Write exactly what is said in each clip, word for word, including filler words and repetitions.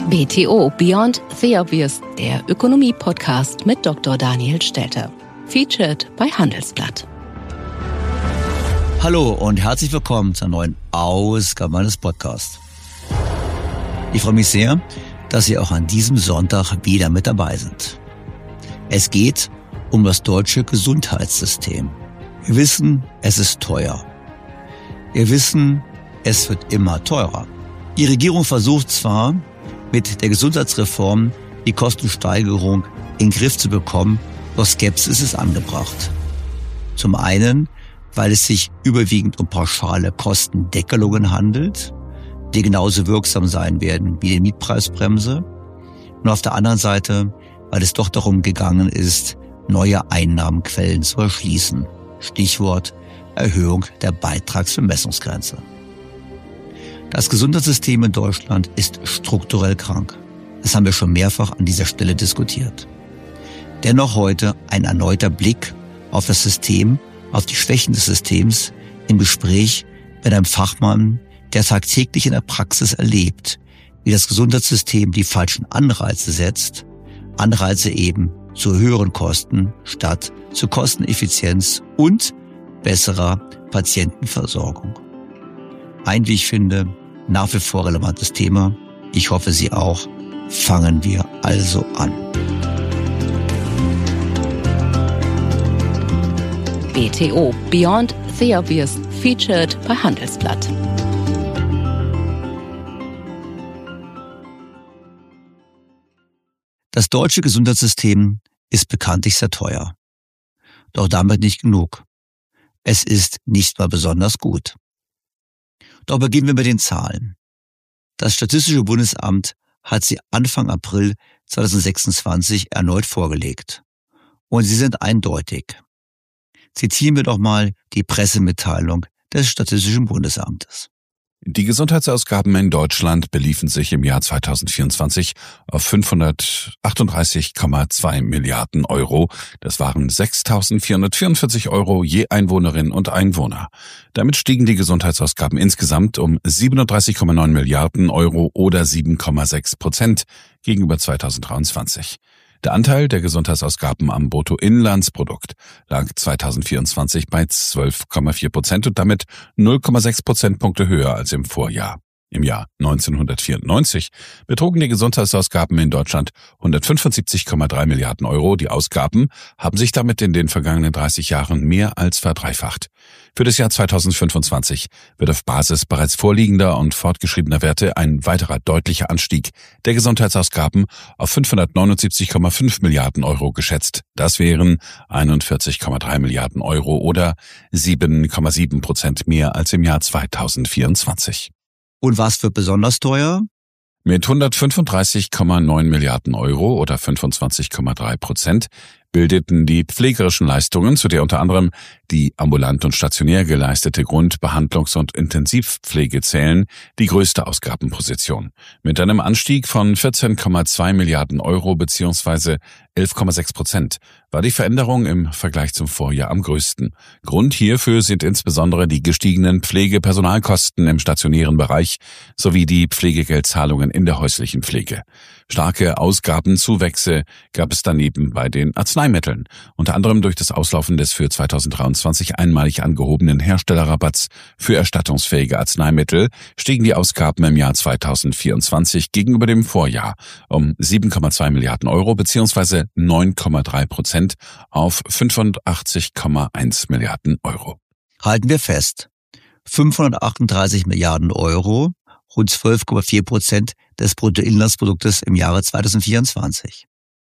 B T O Beyond the Obvious, der Ökonomie-Podcast mit Doktor Daniel Stelter. Featured bei Handelsblatt. Hallo und herzlich willkommen zur neuen Ausgabe meines Podcasts. Ich freue mich sehr, dass Sie auch an diesem Sonntag wieder mit dabei sind. Es geht um das deutsche Gesundheitssystem. Wir wissen, es ist teuer. Wir wissen, es wird immer teurer. Die Regierung versucht zwar, mit der Gesundheitsreform die Kostensteigerung in den Griff zu bekommen, doch Skepsis ist angebracht. Zum einen, weil es sich überwiegend um pauschale Kostendeckelungen handelt, die genauso wirksam sein werden wie die Mietpreisbremse. Und auf der anderen Seite, weil es doch darum gegangen ist, neue Einnahmenquellen zu erschließen. Stichwort Erhöhung der Beitragsbemessungsgrenze. Das Gesundheitssystem in Deutschland ist strukturell krank. Das haben wir schon mehrfach an dieser Stelle diskutiert. Dennoch heute ein erneuter Blick auf das System, auf die Schwächen des Systems im Gespräch mit einem Fachmann, der tagtäglich in der Praxis erlebt, wie das Gesundheitssystem die falschen Anreize setzt, Anreize eben zu höheren Kosten statt zu Kosteneffizienz und besserer Patientenversorgung. Ein, wie ich finde, nach wie vor relevantes Thema. Ich hoffe, Sie auch. Fangen wir also an. B T O Beyond the Obvious, featured bei Handelsblatt. Das deutsche Gesundheitssystem ist bekanntlich sehr teuer. Doch damit nicht genug. Es ist nicht mal besonders gut. Doch beginnen wir mit den Zahlen. Das Statistische Bundesamt hat sie Anfang April zweitausendsechsundzwanzig erneut vorgelegt. Und sie sind eindeutig. Zitieren wir doch mal die Pressemitteilung des Statistischen Bundesamtes. Die Gesundheitsausgaben in Deutschland beliefen sich im Jahr zweitausendvierundzwanzig auf fünfhundertachtunddreißig Komma zwei Milliarden Euro. Das waren sechstausendvierhundertvierundvierzig Euro je Einwohnerin und Einwohner. Damit stiegen die Gesundheitsausgaben insgesamt um siebenunddreißig Komma neun Milliarden Euro oder sieben Komma sechs Prozent gegenüber zweitausenddreiundzwanzig. Der Anteil der Gesundheitsausgaben am Bruttoinlandsprodukt lag zweitausendvierundzwanzig bei zwölf Komma vier Prozent und damit null Komma sechs Prozentpunkte höher als im Vorjahr. Im Jahr neunzehnhundertvierundneunzig betrugen die Gesundheitsausgaben in Deutschland hundertfünfundsiebzig Komma drei Milliarden Euro. Die Ausgaben haben sich damit in den vergangenen dreißig Jahren mehr als verdreifacht. Für das Jahr zweitausendfünfundzwanzig wird auf Basis bereits vorliegender und fortgeschrittener Werte ein weiterer deutlicher Anstieg der Gesundheitsausgaben auf fünfhundertneunundsiebzig Komma fünf Milliarden Euro geschätzt. Das wären einundvierzig Komma drei Milliarden Euro oder sieben Komma sieben Prozent mehr als im Jahr zweitausendvierundzwanzig. Und was wird besonders teuer? Mit hundertfünfunddreißig Komma neun Milliarden Euro oder fünfundzwanzig Komma drei Prozent bildeten die pflegerischen Leistungen, zu der unter anderem die ambulant und stationär geleistete Grund-, Behandlungs- und Intensivpflege zählen, die größte Ausgabenposition. Mit einem Anstieg von vierzehn Komma zwei Milliarden Euro bzw. elf Komma sechs Prozent war die Veränderung im Vergleich zum Vorjahr am größten. Grund hierfür sind insbesondere die gestiegenen Pflegepersonalkosten im stationären Bereich sowie die Pflegegeldzahlungen in der häuslichen Pflege. Starke Ausgabenzuwächse gab es daneben bei den Arzneimitteln, unter anderem durch das Auslaufen des für zweitausenddreiundzwanzig einmalig angehobenen Herstellerrabatts für erstattungsfähige Arzneimittel stiegen die Ausgaben im Jahr zweitausendvierundzwanzig gegenüber dem Vorjahr um sieben Komma zwei Milliarden Euro bzw. neun Komma drei Prozent auf fünfundachtzig Komma eins Milliarden Euro. Halten wir fest. fünfhundertachtunddreißig Milliarden Euro, rund zwölf Komma vier Prozent des Bruttoinlandsproduktes im Jahre zweitausendvierundzwanzig.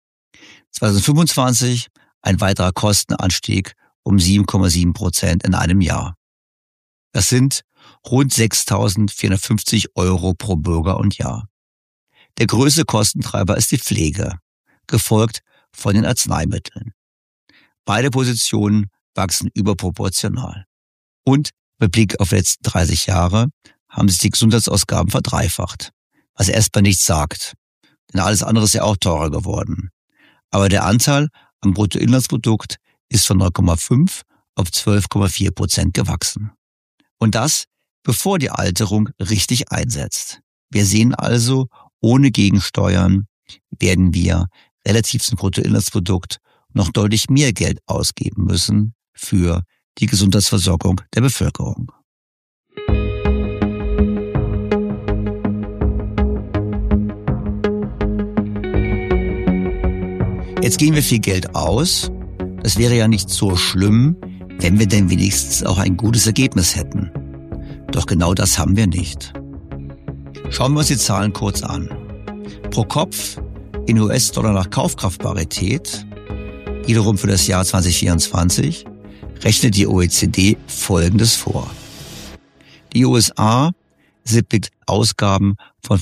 zweitausendfünfundzwanzig ein weiterer Kostenanstieg um sieben Komma sieben Prozent in einem Jahr. Das sind rund sechstausendvierhundertfünfzig Euro pro Bürger und Jahr. Der größte Kostentreiber ist die Pflege, gefolgt von den Arzneimitteln. Beide Positionen wachsen überproportional. Und mit Blick auf die letzten dreißig Jahre haben sich die Gesundheitsausgaben verdreifacht, was erstmal nichts sagt, denn alles andere ist ja auch teurer geworden. Aber der Anteil am Bruttoinlandsprodukt ist von neun Komma fünf auf zwölf Komma vier Prozent gewachsen. Und das, bevor die Alterung richtig einsetzt. Wir sehen also ohne Gegensteuern werden wir relativ zum Bruttoinlandsprodukt noch deutlich mehr Geld ausgeben müssen für die Gesundheitsversorgung der Bevölkerung. Jetzt geben wir viel Geld aus. Das wäre ja nicht so schlimm, wenn wir denn wenigstens auch ein gutes Ergebnis hätten. Doch genau das haben wir nicht. Schauen wir uns die Zahlen kurz an. Pro Kopf in U S-Dollar nach Kaufkraftparität, wiederum für das Jahr zwanzig vierundzwanzig, rechnet die O E C D Folgendes vor. Die U S A sind mit Ausgaben von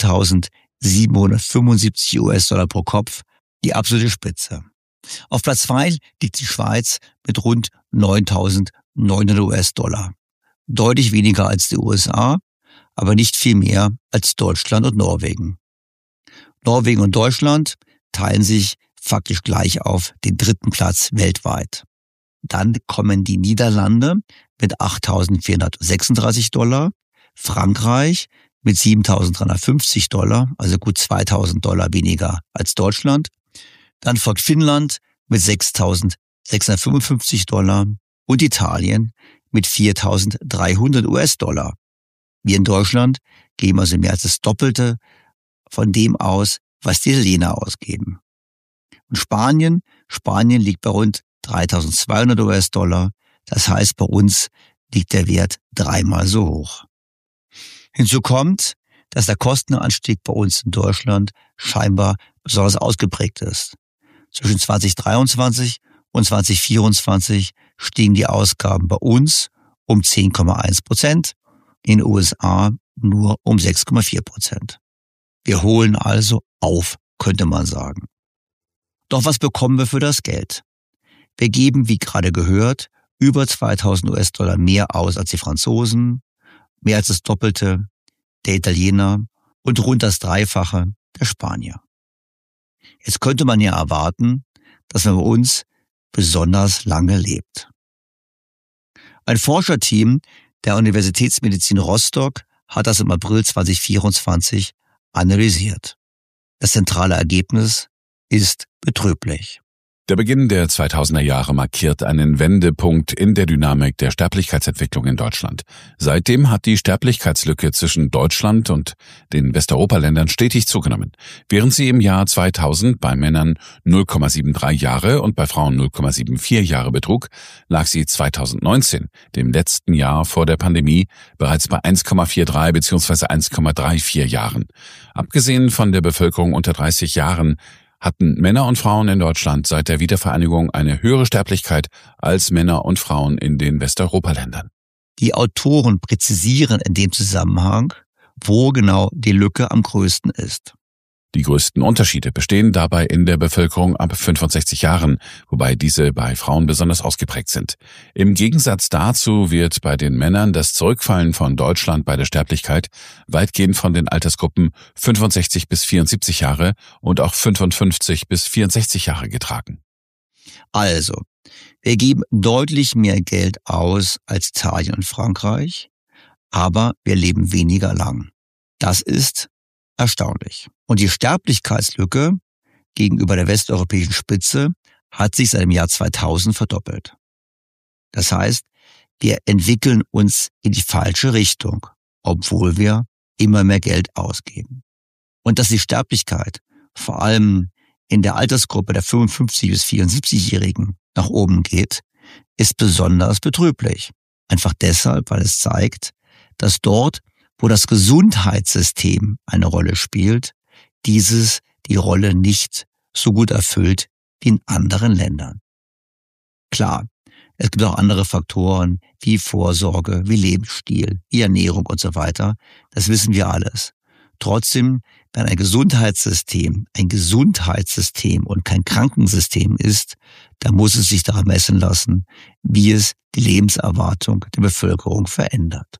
vierzehntausendsiebenhundertfünfundsiebzig U S-Dollar pro Kopf die absolute Spitze. Auf Platz zwei liegt die Schweiz mit rund neuntausendneunhundert U S-Dollar. Deutlich weniger als die U S A, aber nicht viel mehr als Deutschland und Norwegen. Norwegen und Deutschland teilen sich faktisch gleich auf den dritten Platz weltweit. Dann kommen die Niederlande mit achttausendvierhundertsechsunddreißig Dollar, Frankreich mit siebentausenddreihundertfünfzig Dollar, also gut zweitausend Dollar weniger als Deutschland. Dann folgt Finnland mit sechstausendsechshundertfünfundfünfzig Dollar und Italien mit viertausenddreihundert U S-Dollar. Wir in Deutschland geben also mehr als das Doppelte von dem aus, was die Italiener ausgeben. Und Spanien, Spanien liegt bei rund dreitausendzweihundert U S-Dollar. Das heißt, bei uns liegt der Wert dreimal so hoch. Hinzu kommt, dass der Kostenanstieg bei uns in Deutschland scheinbar besonders ausgeprägt ist. Zwischen zwanzig dreiundzwanzig und zwanzig vierundzwanzig stiegen die Ausgaben bei uns um zehn Komma eins Prozent, in den U S A nur um sechs Komma vier Prozent. Wir holen also auf, könnte man sagen. Doch was bekommen wir für das Geld? Wir geben, wie gerade gehört, über zweitausend U S-Dollar mehr aus als die Franzosen, mehr als das Doppelte der Italiener und rund das Dreifache der Spanier. Jetzt könnte man ja erwarten, dass man bei uns besonders lange lebt. Ein Forscherteam der Universitätsmedizin Rostock hat das im April zwanzig vierundzwanzig analysiert. Das zentrale Ergebnis ist betrüblich. Der Beginn der zweitausender Jahre markiert einen Wendepunkt in der Dynamik der Sterblichkeitsentwicklung in Deutschland. Seitdem hat die Sterblichkeitslücke zwischen Deutschland und den Westeuropa-Ländern stetig zugenommen. Während sie im Jahr zweitausend bei Männern null Komma dreiundsiebzig Jahre und bei Frauen null Komma vierundsiebzig Jahre betrug, lag sie zweitausendneunzehn, dem letzten Jahr vor der Pandemie, bereits bei eins Komma dreiundvierzig bzw. eins Komma vierunddreißig Jahren. Abgesehen von der Bevölkerung unter dreißig Jahren hatten Männer und Frauen in Deutschland seit der Wiedervereinigung eine höhere Sterblichkeit als Männer und Frauen in den Westeuropa-Ländern. Die Autoren präzisieren in dem Zusammenhang, wo genau die Lücke am größten ist. Die größten Unterschiede bestehen dabei in der Bevölkerung ab fünfundsechzig Jahren, wobei diese bei Frauen besonders ausgeprägt sind. Im Gegensatz dazu wird bei den Männern das Zurückfallen von Deutschland bei der Sterblichkeit weitgehend von den Altersgruppen fünfundsechzig bis vierundsiebzig Jahre und auch fünfundfünfzig bis vierundsechzig Jahre getragen. Also, wir geben deutlich mehr Geld aus als Italien und Frankreich, aber wir leben weniger lang. Das ist erstaunlich. Und die Sterblichkeitslücke gegenüber der westeuropäischen Spitze hat sich seit dem Jahr zweitausend verdoppelt. Das heißt, wir entwickeln uns in die falsche Richtung, obwohl wir immer mehr Geld ausgeben. Und dass die Sterblichkeit vor allem in der Altersgruppe der fünfundfünfzig- bis vierundsiebzigjährigen nach oben geht, ist besonders betrüblich. Einfach deshalb, weil es zeigt, dass dort, wo das Gesundheitssystem eine Rolle spielt, dieses die Rolle nicht so gut erfüllt wie in anderen Ländern. Klar, es gibt auch andere Faktoren wie Vorsorge, wie Lebensstil, wie Ernährung und so weiter. Das wissen wir alles. Trotzdem, wenn ein Gesundheitssystem ein Gesundheitssystem und kein Krankensystem ist, dann muss es sich daran messen lassen, wie es die Lebenserwartung der Bevölkerung verändert.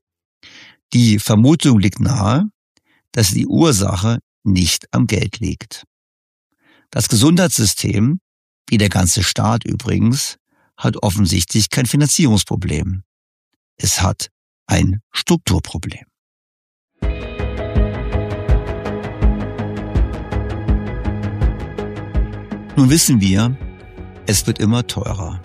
Die Vermutung liegt nahe, dass die Ursache nicht am Geld liegt. Das Gesundheitssystem, wie der ganze Staat übrigens, hat offensichtlich kein Finanzierungsproblem. Es hat ein Strukturproblem. nun wissen wir, es wird immer teurer.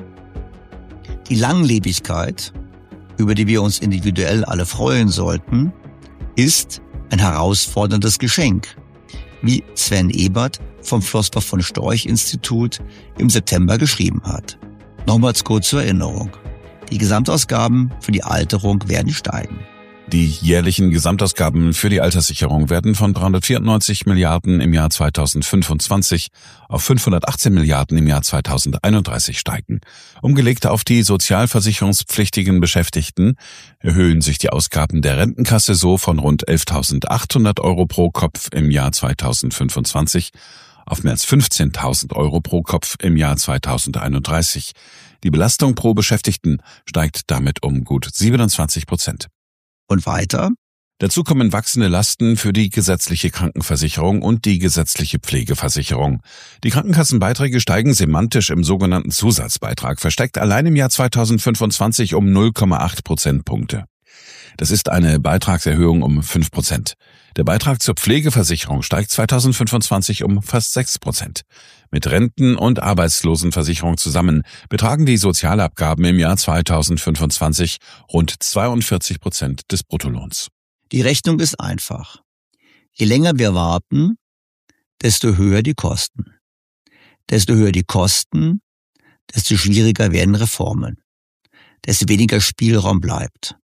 Die Langlebigkeit, über die wir uns individuell alle freuen sollten, ist ein herausforderndes Geschenk, wie Sven Ebert vom Flossbach von Storch Institut im September geschrieben hat. Nochmals kurz zur Erinnerung. Die Gesamtausgaben für die Alterung werden steigen. Die jährlichen Gesamtausgaben für die Alterssicherung werden von dreihundertvierundneunzig Milliarden im Jahr zweitausendfünfundzwanzig auf fünfhundertachtzehn Milliarden im Jahr zweitausendeinunddreißig steigen. Umgelegt auf die sozialversicherungspflichtigen Beschäftigten erhöhen sich die Ausgaben der Rentenkasse so von rund elftausendachthundert Euro pro Kopf im Jahr zweitausendfünfundzwanzig auf mehr als fünfzehntausend Euro pro Kopf im Jahr zweitausendeinunddreißig. Die Belastung pro Beschäftigten steigt damit um gut siebenundzwanzig Prozent. Und weiter? Dazu kommen wachsende Lasten für die gesetzliche Krankenversicherung und die gesetzliche Pflegeversicherung. Die Krankenkassenbeiträge steigen semantisch im sogenannten Zusatzbeitrag, versteckt allein im Jahr zweitausendfünfundzwanzig um null Komma acht Prozentpunkte. Das ist eine Beitragserhöhung um fünf Prozent. Der Beitrag zur Pflegeversicherung steigt zweitausendfünfundzwanzig um fast sechs Prozent. Mit Renten- und Arbeitslosenversicherung zusammen betragen die Sozialabgaben im Jahr zweitausendfünfundzwanzig rund zweiundvierzig Prozent des Bruttolohns. Die Rechnung ist einfach. Je länger wir warten, desto höher die Kosten. Desto höher die Kosten, desto schwieriger werden Reformen. Desto weniger Spielraum bleibt.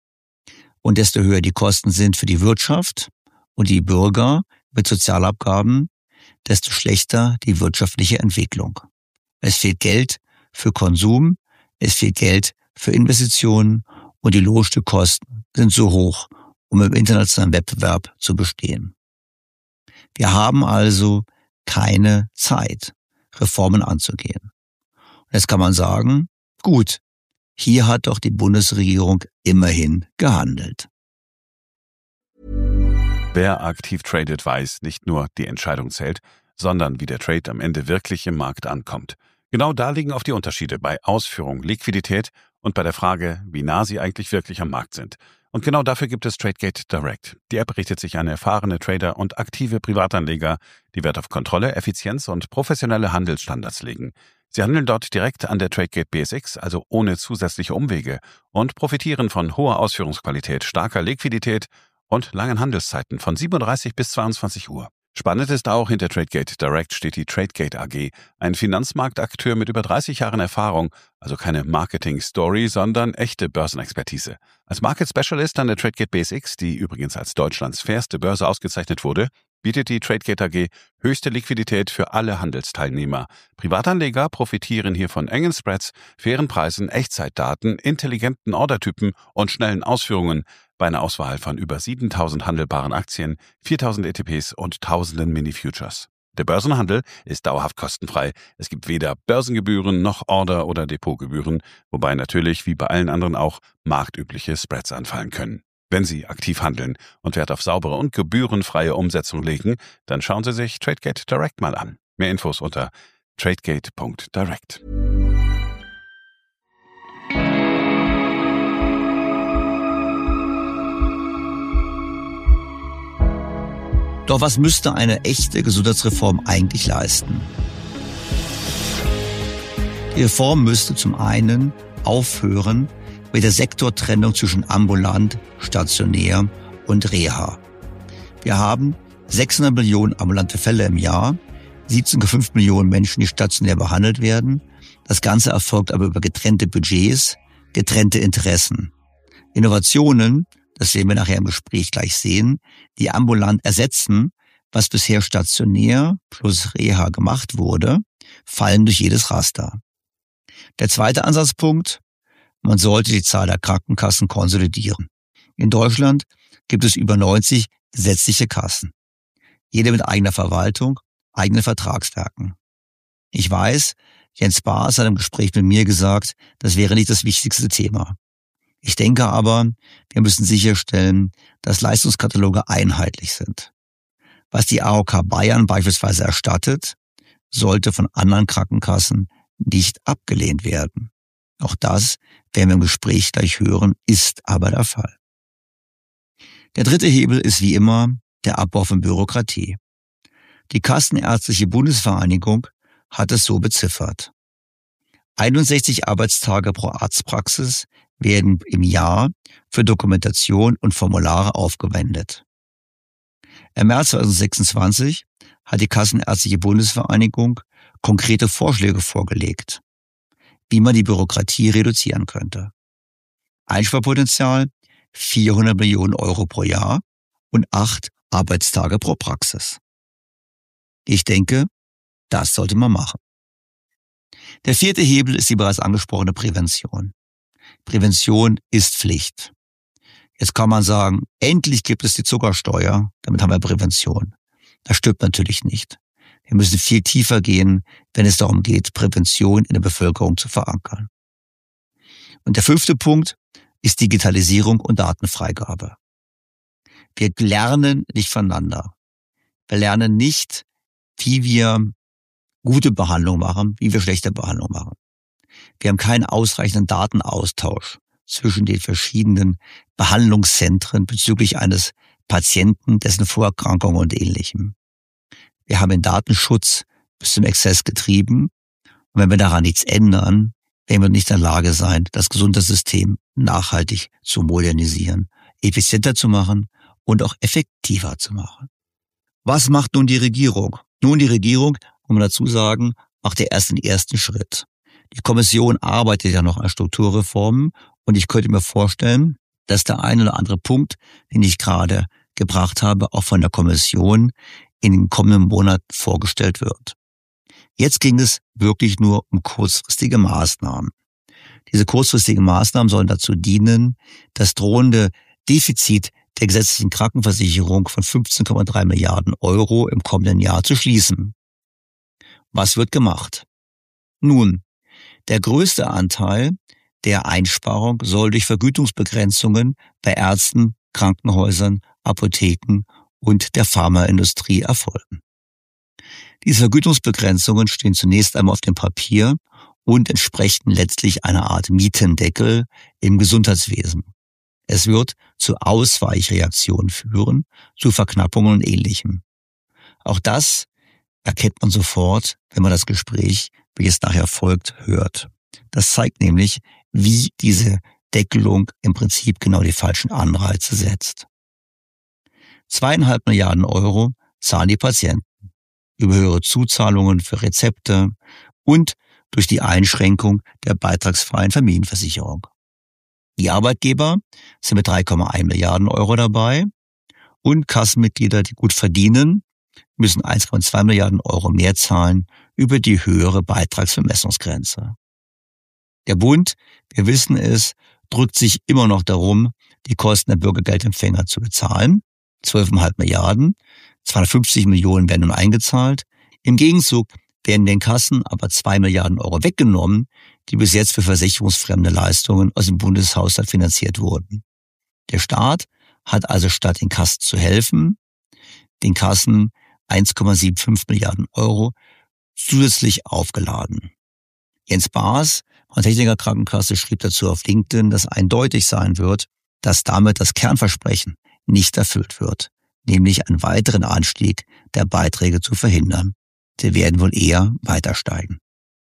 Und desto höher die Kosten sind für die Wirtschaft und die Bürger mit Sozialabgaben, desto schlechter die wirtschaftliche Entwicklung. Es fehlt Geld für Konsum, es fehlt Geld für Investitionen und die Lohnstückkosten sind so hoch, um im internationalen Wettbewerb zu bestehen. Wir haben also keine Zeit, Reformen anzugehen. Und jetzt kann man sagen, gut, hier hat doch die Bundesregierung immerhin gehandelt. Wer aktiv tradet, weiß, nicht nur die Entscheidung zählt, sondern wie der Trade am Ende wirklich im Markt ankommt. Genau da liegen auch die Unterschiede bei Ausführung, Liquidität und bei der Frage, wie nah sie eigentlich wirklich am Markt sind. Und genau dafür gibt es Tradegate Direct. Die App richtet sich an erfahrene Trader und aktive Privatanleger, die Wert auf Kontrolle, Effizienz und professionelle Handelsstandards legen. Sie handeln dort direkt an der Tradegate B S X, also ohne zusätzliche Umwege, und profitieren von hoher Ausführungsqualität, starker Liquidität und langen Handelszeiten von siebenunddreißig bis zweiundzwanzig Uhr. Spannend ist auch, hinter Tradegate Direct steht die Tradegate A G, ein Finanzmarktakteur mit über dreißig Jahren Erfahrung, also keine Marketing-Story, sondern echte Börsenexpertise. Als Market Specialist an der Tradegate B S X, die übrigens als Deutschlands fairste Börse ausgezeichnet wurde, bietet die Tradegate A G höchste Liquidität für alle Handelsteilnehmer. Privatanleger profitieren hier von engen Spreads, fairen Preisen, Echtzeitdaten, intelligenten Ordertypen und schnellen Ausführungen bei einer Auswahl von über siebentausend handelbaren Aktien, viertausend E T Ps und tausenden Mini-Futures. Der Börsenhandel ist dauerhaft kostenfrei. Es gibt weder Börsengebühren noch Order- oder Depotgebühren, wobei natürlich wie bei allen anderen auch marktübliche Spreads anfallen können. Wenn Sie aktiv handeln und Wert auf saubere und gebührenfreie Umsetzung legen, dann schauen Sie sich Tradegate Direct mal an. Mehr Infos unter tradegate punkt direct. Doch was müsste eine echte Gesundheitsreform eigentlich leisten? Die Reform müsste zum einen aufhören mit der Sektortrennung zwischen ambulant, stationär und Reha. Wir haben sechshundert Millionen ambulante Fälle im Jahr, siebzehn Komma fünf Millionen Menschen, die stationär behandelt werden. Das Ganze erfolgt aber über getrennte Budgets, getrennte Interessen. Innovationen, das werden wir nachher im Gespräch gleich sehen, die ambulant ersetzen, was bisher stationär plus Reha gemacht wurde, fallen durch jedes Raster. Der zweite Ansatzpunkt: Man sollte die Zahl der Krankenkassen konsolidieren. In Deutschland gibt es über neunzig gesetzliche Kassen. Jede mit eigener Verwaltung, eigenen Vertragswerken. Ich weiß, Jens Baas hat im Gespräch mit mir gesagt, das wäre nicht das wichtigste Thema. Ich denke aber, wir müssen sicherstellen, dass Leistungskataloge einheitlich sind. Was die A O K Bayern beispielsweise erstattet, sollte von anderen Krankenkassen nicht abgelehnt werden. Auch das werden wir im Gespräch gleich hören, ist aber der Fall. Der dritte Hebel ist wie immer der Abbau von Bürokratie. Die Kassenärztliche Bundesvereinigung hat es so beziffert. einundsechzig Arbeitstage pro Arztpraxis werden im Jahr für Dokumentation und Formulare aufgewendet. Im März zweitausendsechsundzwanzig hat die Kassenärztliche Bundesvereinigung konkrete Vorschläge vorgelegt, wie man die Bürokratie reduzieren könnte. Einsparpotenzial vierhundert Millionen Euro pro Jahr und acht Arbeitstage pro Praxis. Ich denke, das sollte man machen. Der vierte Hebel ist die bereits angesprochene Prävention. Prävention ist Pflicht. Jetzt kann man sagen, endlich gibt es die Zuckersteuer, damit haben wir Prävention. Das stimmt natürlich nicht. Wir müssen viel tiefer gehen, wenn es darum geht, Prävention in der Bevölkerung zu verankern. Und der fünfte Punkt ist Digitalisierung und Datenfreigabe. Wir lernen nicht voneinander. Wir lernen nicht, wie wir gute Behandlung machen, wie wir schlechte Behandlung machen. Wir haben keinen ausreichenden Datenaustausch zwischen den verschiedenen Behandlungszentren bezüglich eines Patienten, dessen Vorerkrankung und Ähnlichem. Wir haben den Datenschutz bis zum Exzess getrieben. Und wenn wir daran nichts ändern, werden wir nicht in der Lage sein, das Gesundheitssystem nachhaltig zu modernisieren, effizienter zu machen und auch effektiver zu machen. Was macht nun die Regierung? Nun, die Regierung, muss man dazu sagen, macht ja erst den ersten Schritt. Die Kommission arbeitet ja noch an Strukturreformen und ich könnte mir vorstellen, dass der eine oder andere Punkt, den ich gerade gebracht habe, auch von der Kommission in den kommenden Monaten vorgestellt wird. Jetzt ging es wirklich nur um kurzfristige Maßnahmen. Diese kurzfristigen Maßnahmen sollen dazu dienen, das drohende Defizit der gesetzlichen Krankenversicherung von fünfzehn Komma drei Milliarden Euro im kommenden Jahr zu schließen. Was wird gemacht? Nun, der größte Anteil der Einsparung soll durch Vergütungsbegrenzungen bei Ärzten, Krankenhäusern, Apotheken und der Pharmaindustrie erfolgen. Diese Vergütungsbegrenzungen stehen zunächst einmal auf dem Papier und entsprechen letztlich einer Art Mietendeckel im Gesundheitswesen. Es wird zu Ausweichreaktionen führen, zu Verknappungen und Ähnlichem. Auch das erkennt man sofort, wenn man das Gespräch, welches nachher folgt, hört. Das zeigt nämlich, wie diese Deckelung im Prinzip genau die falschen Anreize setzt. Zweieinhalb Milliarden Euro zahlen die Patienten über höhere Zuzahlungen für Rezepte und durch die Einschränkung der beitragsfreien Familienversicherung. Die Arbeitgeber sind mit drei Komma eins Milliarden Euro dabei und Kassenmitglieder, die gut verdienen, müssen eins Komma zwei Milliarden Euro mehr zahlen über die höhere Beitragsvermessungsgrenze. Der Bund, wir wissen es, drückt sich immer noch darum, die Kosten der Bürgergeldempfänger zu bezahlen. zwölf Komma fünf Milliarden, zweihundertfünfzig Millionen werden nun eingezahlt. Im Gegenzug werden den Kassen aber zwei Milliarden Euro weggenommen, die bis jetzt für versicherungsfremde Leistungen aus dem Bundeshaushalt finanziert wurden. Der Staat hat also statt den Kassen zu helfen, den Kassen eins Komma fünfundsiebzig Milliarden Euro zusätzlich aufgeladen. Jens Baas von der Techniker Krankenkasse schrieb dazu auf LinkedIn, dass eindeutig sein wird, dass damit das Kernversprechen nicht erfüllt wird, nämlich einen weiteren Anstieg der Beiträge zu verhindern. Sie werden wohl eher weiter steigen.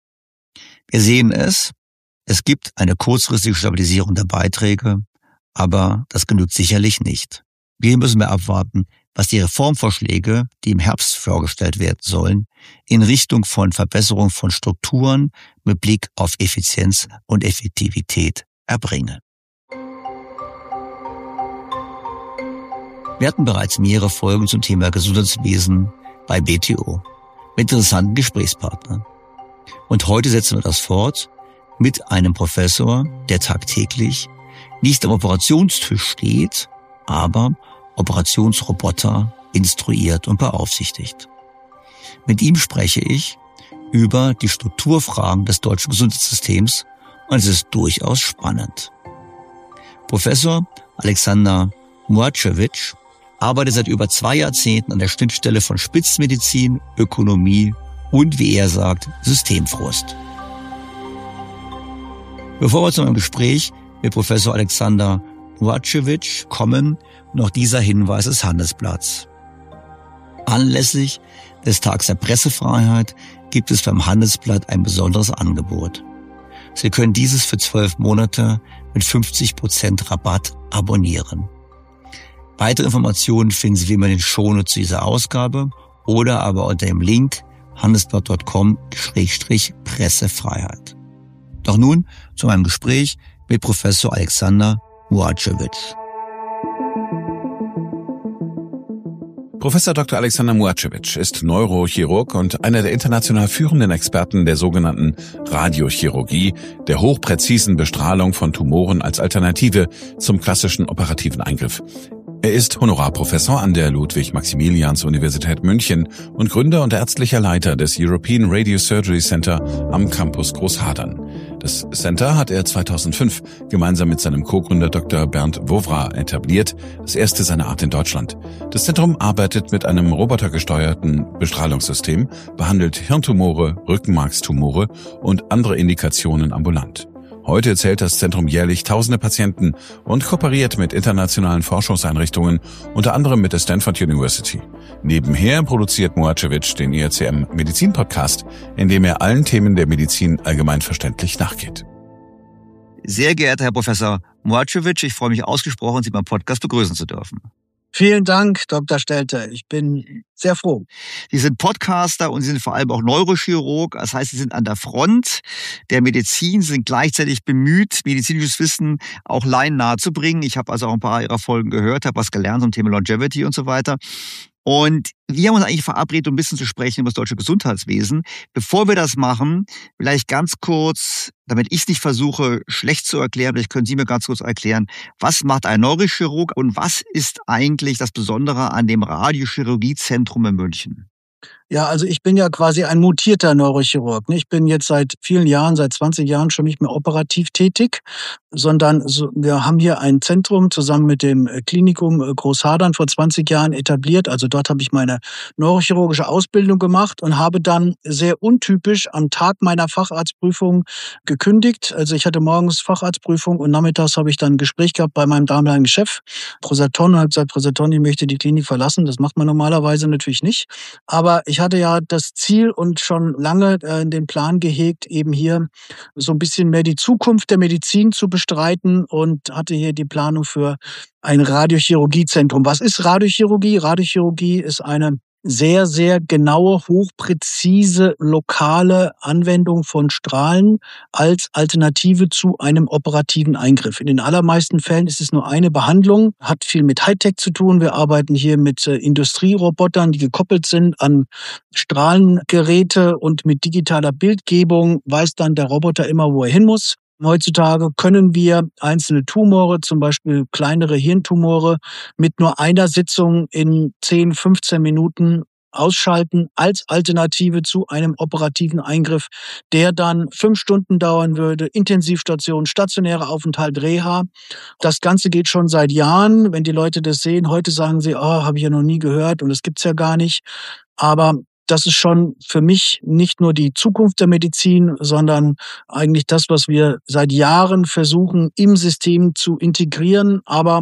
Wir sehen es, es gibt eine kurzfristige Stabilisierung der Beiträge, aber das genügt sicherlich nicht. Wir müssen wir abwarten, was die Reformvorschläge, die im Herbst vorgestellt werden sollen, in Richtung von Verbesserung von Strukturen mit Blick auf Effizienz und Effektivität erbringen. Wir hatten bereits mehrere Folgen zum Thema Gesundheitswesen bei B T O mit interessanten Gesprächspartnern. Und heute setzen wir das fort mit einem Professor, der tagtäglich nicht am Operationstisch steht, aber Operationsroboter instruiert und beaufsichtigt. Mit ihm spreche ich über die Strukturfragen des deutschen Gesundheitssystems und es ist durchaus spannend. Professor Alexander Muachewicz arbeitet seit über zwei Jahrzehnten an der Schnittstelle von Spitzenmedizin, Ökonomie und, wie er sagt, Systemfrost. Bevor wir zu einem Gespräch mit Professor Alexander Muachewicz kommen, noch dieser Hinweis des Handelsblatts. Anlässlich des Tags der Pressefreiheit gibt es beim Handelsblatt ein besonderes Angebot. Sie können dieses für zwölf Monate mit fünfzig Prozent Rabatt abonnieren. Weitere Informationen finden Sie wie immer in den Shownotes zu dieser Ausgabe oder aber unter dem Link handelsblatt punkt com Schrägstrich Pressefreiheit. Doch nun zu meinem Gespräch mit Professor Alexander Muachewicz. Professor Doktor Alexander Muachewicz ist Neurochirurg und einer der international führenden Experten der sogenannten Radiochirurgie, der hochpräzisen Bestrahlung von Tumoren als Alternative zum klassischen operativen Eingriff. Er ist Honorarprofessor an der Ludwig-Maximilians-Universität München und Gründer und ärztlicher Leiter des European Radio Surgery Center am Campus Großhadern. Das Center hat er zweitausendfünf gemeinsam mit seinem Co-Gründer Doktor Bernd Wowra etabliert, das erste seiner Art in Deutschland. Das Zentrum arbeitet mit einem robotergesteuerten Bestrahlungssystem, behandelt Hirntumore, Rückenmarkstumore und andere Indikationen ambulant. Heute zählt das Zentrum jährlich tausende Patienten und kooperiert mit internationalen Forschungseinrichtungen, unter anderem mit der Stanford University. Nebenher produziert Muachewicz den I R C M Medizin Podcast, in dem er allen Themen der Medizin allgemein verständlich nachgeht. Sehr geehrter Herr Professor Muachewicz, ich freue mich ausgesprochen, Sie beim Podcast begrüßen zu dürfen. Vielen Dank, Doktor Stelter. Ich bin sehr froh. Sie sind Podcaster und Sie sind vor allem auch Neurochirurg. Das heißt, Sie sind an der Front der Medizin, Sie sind gleichzeitig bemüht, medizinisches Wissen auch Laien nahezubringen. Ich habe also auch ein paar Ihrer Folgen gehört, habe was gelernt zum Thema Longevity und so weiter. Und wir haben uns eigentlich verabredet, um ein bisschen zu sprechen über das deutsche Gesundheitswesen. Bevor wir das machen, vielleicht ganz kurz, damit ich es nicht versuche, schlecht zu erklären, vielleicht können Sie mir ganz kurz erklären, was macht ein Neurochirurg und was ist eigentlich das Besondere an dem Radiochirurgiezentrum in München? Ja, also ich bin ja quasi ein mutierter Neurochirurg. Ich bin jetzt seit vielen Jahren, seit zwanzig Jahren schon nicht mehr operativ tätig, sondern wir haben hier ein Zentrum zusammen mit dem Klinikum Großhadern vor zwanzig Jahren etabliert. Also dort habe ich meine neurochirurgische Ausbildung gemacht und habe dann sehr untypisch am Tag meiner Facharztprüfung gekündigt. Also ich hatte morgens Facharztprüfung und nachmittags habe ich dann ein Gespräch gehabt bei meinem damaligen Chef, Prosaton, und habe gesagt, Prosaton, ich möchte die Klinik verlassen. Das macht man normalerweise natürlich nicht. Aber ich hatte ja das Ziel und schon lange äh, den Plan gehegt, eben hier so ein bisschen mehr die Zukunft der Medizin zu bestreiten und hatte hier die Planung für ein Radiochirurgiezentrum. Was ist Radiochirurgie? Radiochirurgie ist eine sehr, sehr genaue, hochpräzise, lokale Anwendung von Strahlen als Alternative zu einem operativen Eingriff. In den allermeisten Fällen ist es nur eine Behandlung, hat viel mit Hightech zu tun. Wir arbeiten hier mit äh, Industrierobotern, die gekoppelt sind an Strahlengeräte und mit digitaler Bildgebung weiß dann der Roboter immer, wo er hin muss. Heutzutage können wir einzelne Tumore, zum Beispiel kleinere Hirntumore, mit nur einer Sitzung in zehn, fünfzehn Minuten ausschalten als Alternative zu einem operativen Eingriff, der dann fünf Stunden dauern würde, Intensivstation, stationärer Aufenthalt, Reha. Das Ganze geht schon seit Jahren. Wenn die Leute das sehen, heute sagen sie, oh, habe ich ja noch nie gehört und das gibt's ja gar nicht. Aber das ist schon für mich nicht nur die Zukunft der Medizin, sondern eigentlich das, was wir seit Jahren versuchen, im System zu integrieren. Aber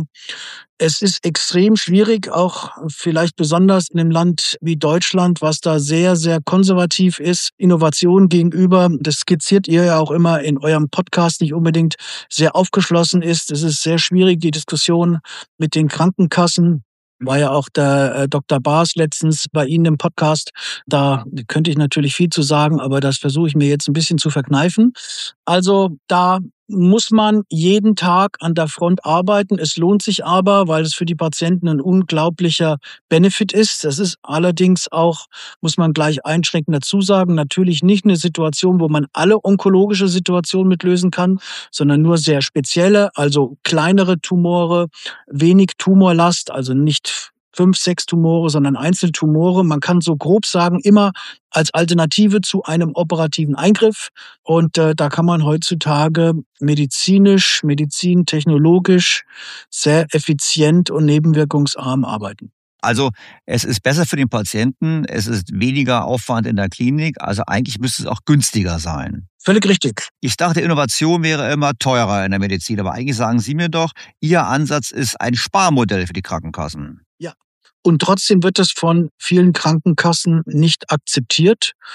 es ist extrem schwierig, auch vielleicht besonders in einem Land wie Deutschland, was da sehr, sehr konservativ ist, Innovation gegenüber, das skizziert ihr ja auch immer in eurem Podcast, nicht unbedingt sehr aufgeschlossen ist. Es ist sehr schwierig, die Diskussion mit den Krankenkassen. War ja auch der äh, Doktor Baas letztens bei Ihnen im Podcast. Da könnte ich natürlich viel zu sagen, aber das versuche ich mir jetzt ein bisschen zu verkneifen. Also da muss man jeden Tag an der Front arbeiten. Es lohnt sich aber, weil es für die Patienten ein unglaublicher Benefit ist. Das ist allerdings auch, muss man gleich einschränkend dazu sagen, natürlich nicht eine Situation, wo man alle onkologische Situationen mitlösen kann, sondern nur sehr spezielle, also kleinere Tumore, wenig Tumorlast, also nicht fünf, sechs Tumore, sondern Einzeltumore. Man kann so grob sagen, immer als Alternative zu einem operativen Eingriff. Und äh, da kann man heutzutage medizinisch, medizintechnologisch sehr effizient und nebenwirkungsarm arbeiten. Also es ist besser für den Patienten, es ist weniger Aufwand in der Klinik, also eigentlich müsste es auch günstiger sein. Völlig richtig. Ich dachte, Innovation wäre immer teurer in der Medizin, aber eigentlich sagen Sie mir doch, Ihr Ansatz ist ein Sparmodell für die Krankenkassen. Ja. Und trotzdem wird es von vielen Krankenkassen nicht akzeptiert.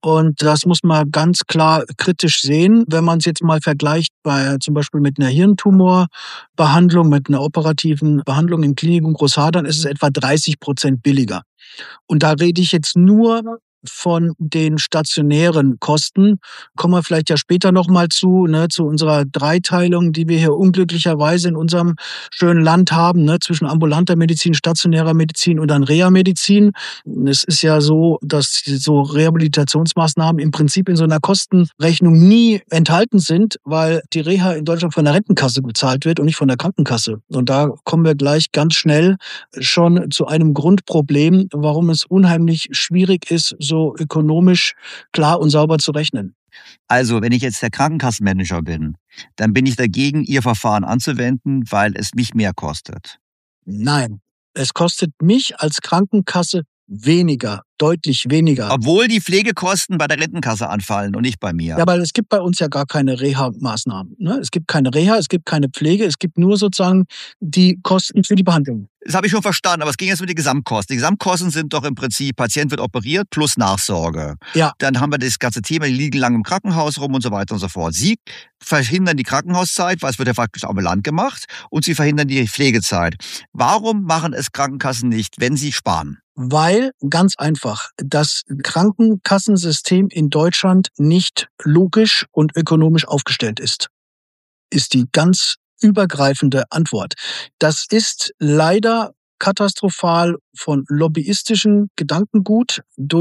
Und das muss man ganz klar kritisch sehen, wenn man es jetzt mal vergleicht bei zum Beispiel mit einer Hirntumorbehandlung, mit einer operativen Behandlung im Klinikum Großhadern, ist es etwa dreißig Prozent billiger. Und da rede ich jetzt nur von den stationären Kosten. Kommen wir vielleicht ja später nochmal zu, ne, zu unserer Dreiteilung, die wir hier unglücklicherweise in unserem schönen Land haben, ne, zwischen ambulanter Medizin, stationärer Medizin und dann Reha-Medizin. Es ist ja so, dass so Rehabilitationsmaßnahmen im Prinzip in so einer Kostenrechnung nie enthalten sind, weil die Reha in Deutschland von der Rentenkasse bezahlt wird und nicht von der Krankenkasse. Und da kommen wir gleich ganz schnell schon zu einem Grundproblem, warum es unheimlich schwierig ist, so ökonomisch klar und sauber zu rechnen. Also, wenn ich jetzt der Krankenkassenmanager bin, dann bin ich dagegen, Ihr Verfahren anzuwenden, weil es mich mehr kostet. Nein, es kostet mich als Krankenkasse weniger, deutlich weniger. Obwohl die Pflegekosten bei der Rentenkasse anfallen und nicht bei mir. Ja, weil es gibt bei uns ja gar keine Reha-Maßnahmen. Ne? Es gibt keine Reha, es gibt keine Pflege, es gibt nur sozusagen die Kosten für die Behandlung. Das habe ich schon verstanden, aber es ging jetzt mit den Gesamtkosten. Die Gesamtkosten sind doch im Prinzip, Patient wird operiert plus Nachsorge. Ja. Dann haben wir das ganze Thema, die liegen lang im Krankenhaus rum und so weiter und so fort. Sie verhindern die Krankenhauszeit, weil es wird ja faktisch ambulant gemacht, und sie verhindern die Pflegezeit. Warum machen es Krankenkassen nicht, wenn sie sparen? Weil, ganz einfach, das Krankenkassensystem in Deutschland nicht logisch und ökonomisch aufgestellt ist. Ist die ganz übergreifende Antwort. Das ist leider katastrophal von lobbyistischen Gedankengut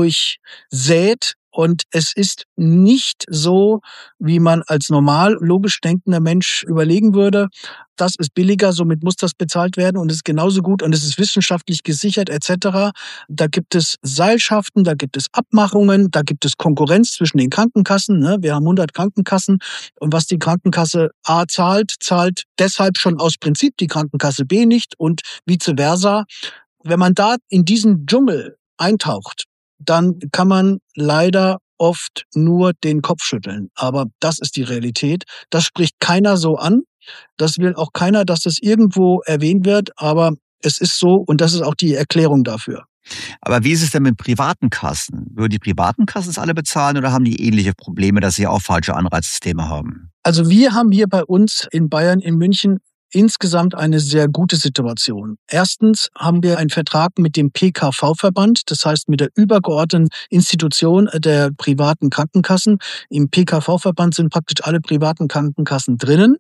durchsät. Und es ist nicht so, wie man als normal logisch denkender Mensch überlegen würde, das ist billiger, somit muss das bezahlt werden und es ist genauso gut und es ist wissenschaftlich gesichert et cetera. Da gibt es Seilschaften, da gibt es Abmachungen, da gibt es Konkurrenz zwischen den Krankenkassen. Ne? Wir haben hundert Krankenkassen und was die Krankenkasse A zahlt, zahlt deshalb schon aus Prinzip die Krankenkasse B nicht und vice versa. Wenn man da in diesen Dschungel eintaucht, dann kann man leider oft nur den Kopf schütteln. Aber das ist die Realität. Das spricht keiner so an. Das will auch keiner, dass das irgendwo erwähnt wird. Aber es ist so und das ist auch die Erklärung dafür. Aber wie ist es denn mit privaten Kassen? Würden die privaten Kassen es alle bezahlen oder haben die ähnliche Probleme, dass sie auch falsche Anreizsysteme haben? Also wir haben hier bei uns in Bayern, in München, insgesamt eine sehr gute Situation. Erstens haben wir einen Vertrag mit dem P K V-Verband, das heißt mit der übergeordneten Institution der privaten Krankenkassen. Im P K V-Verband sind praktisch alle privaten Krankenkassen drinnen.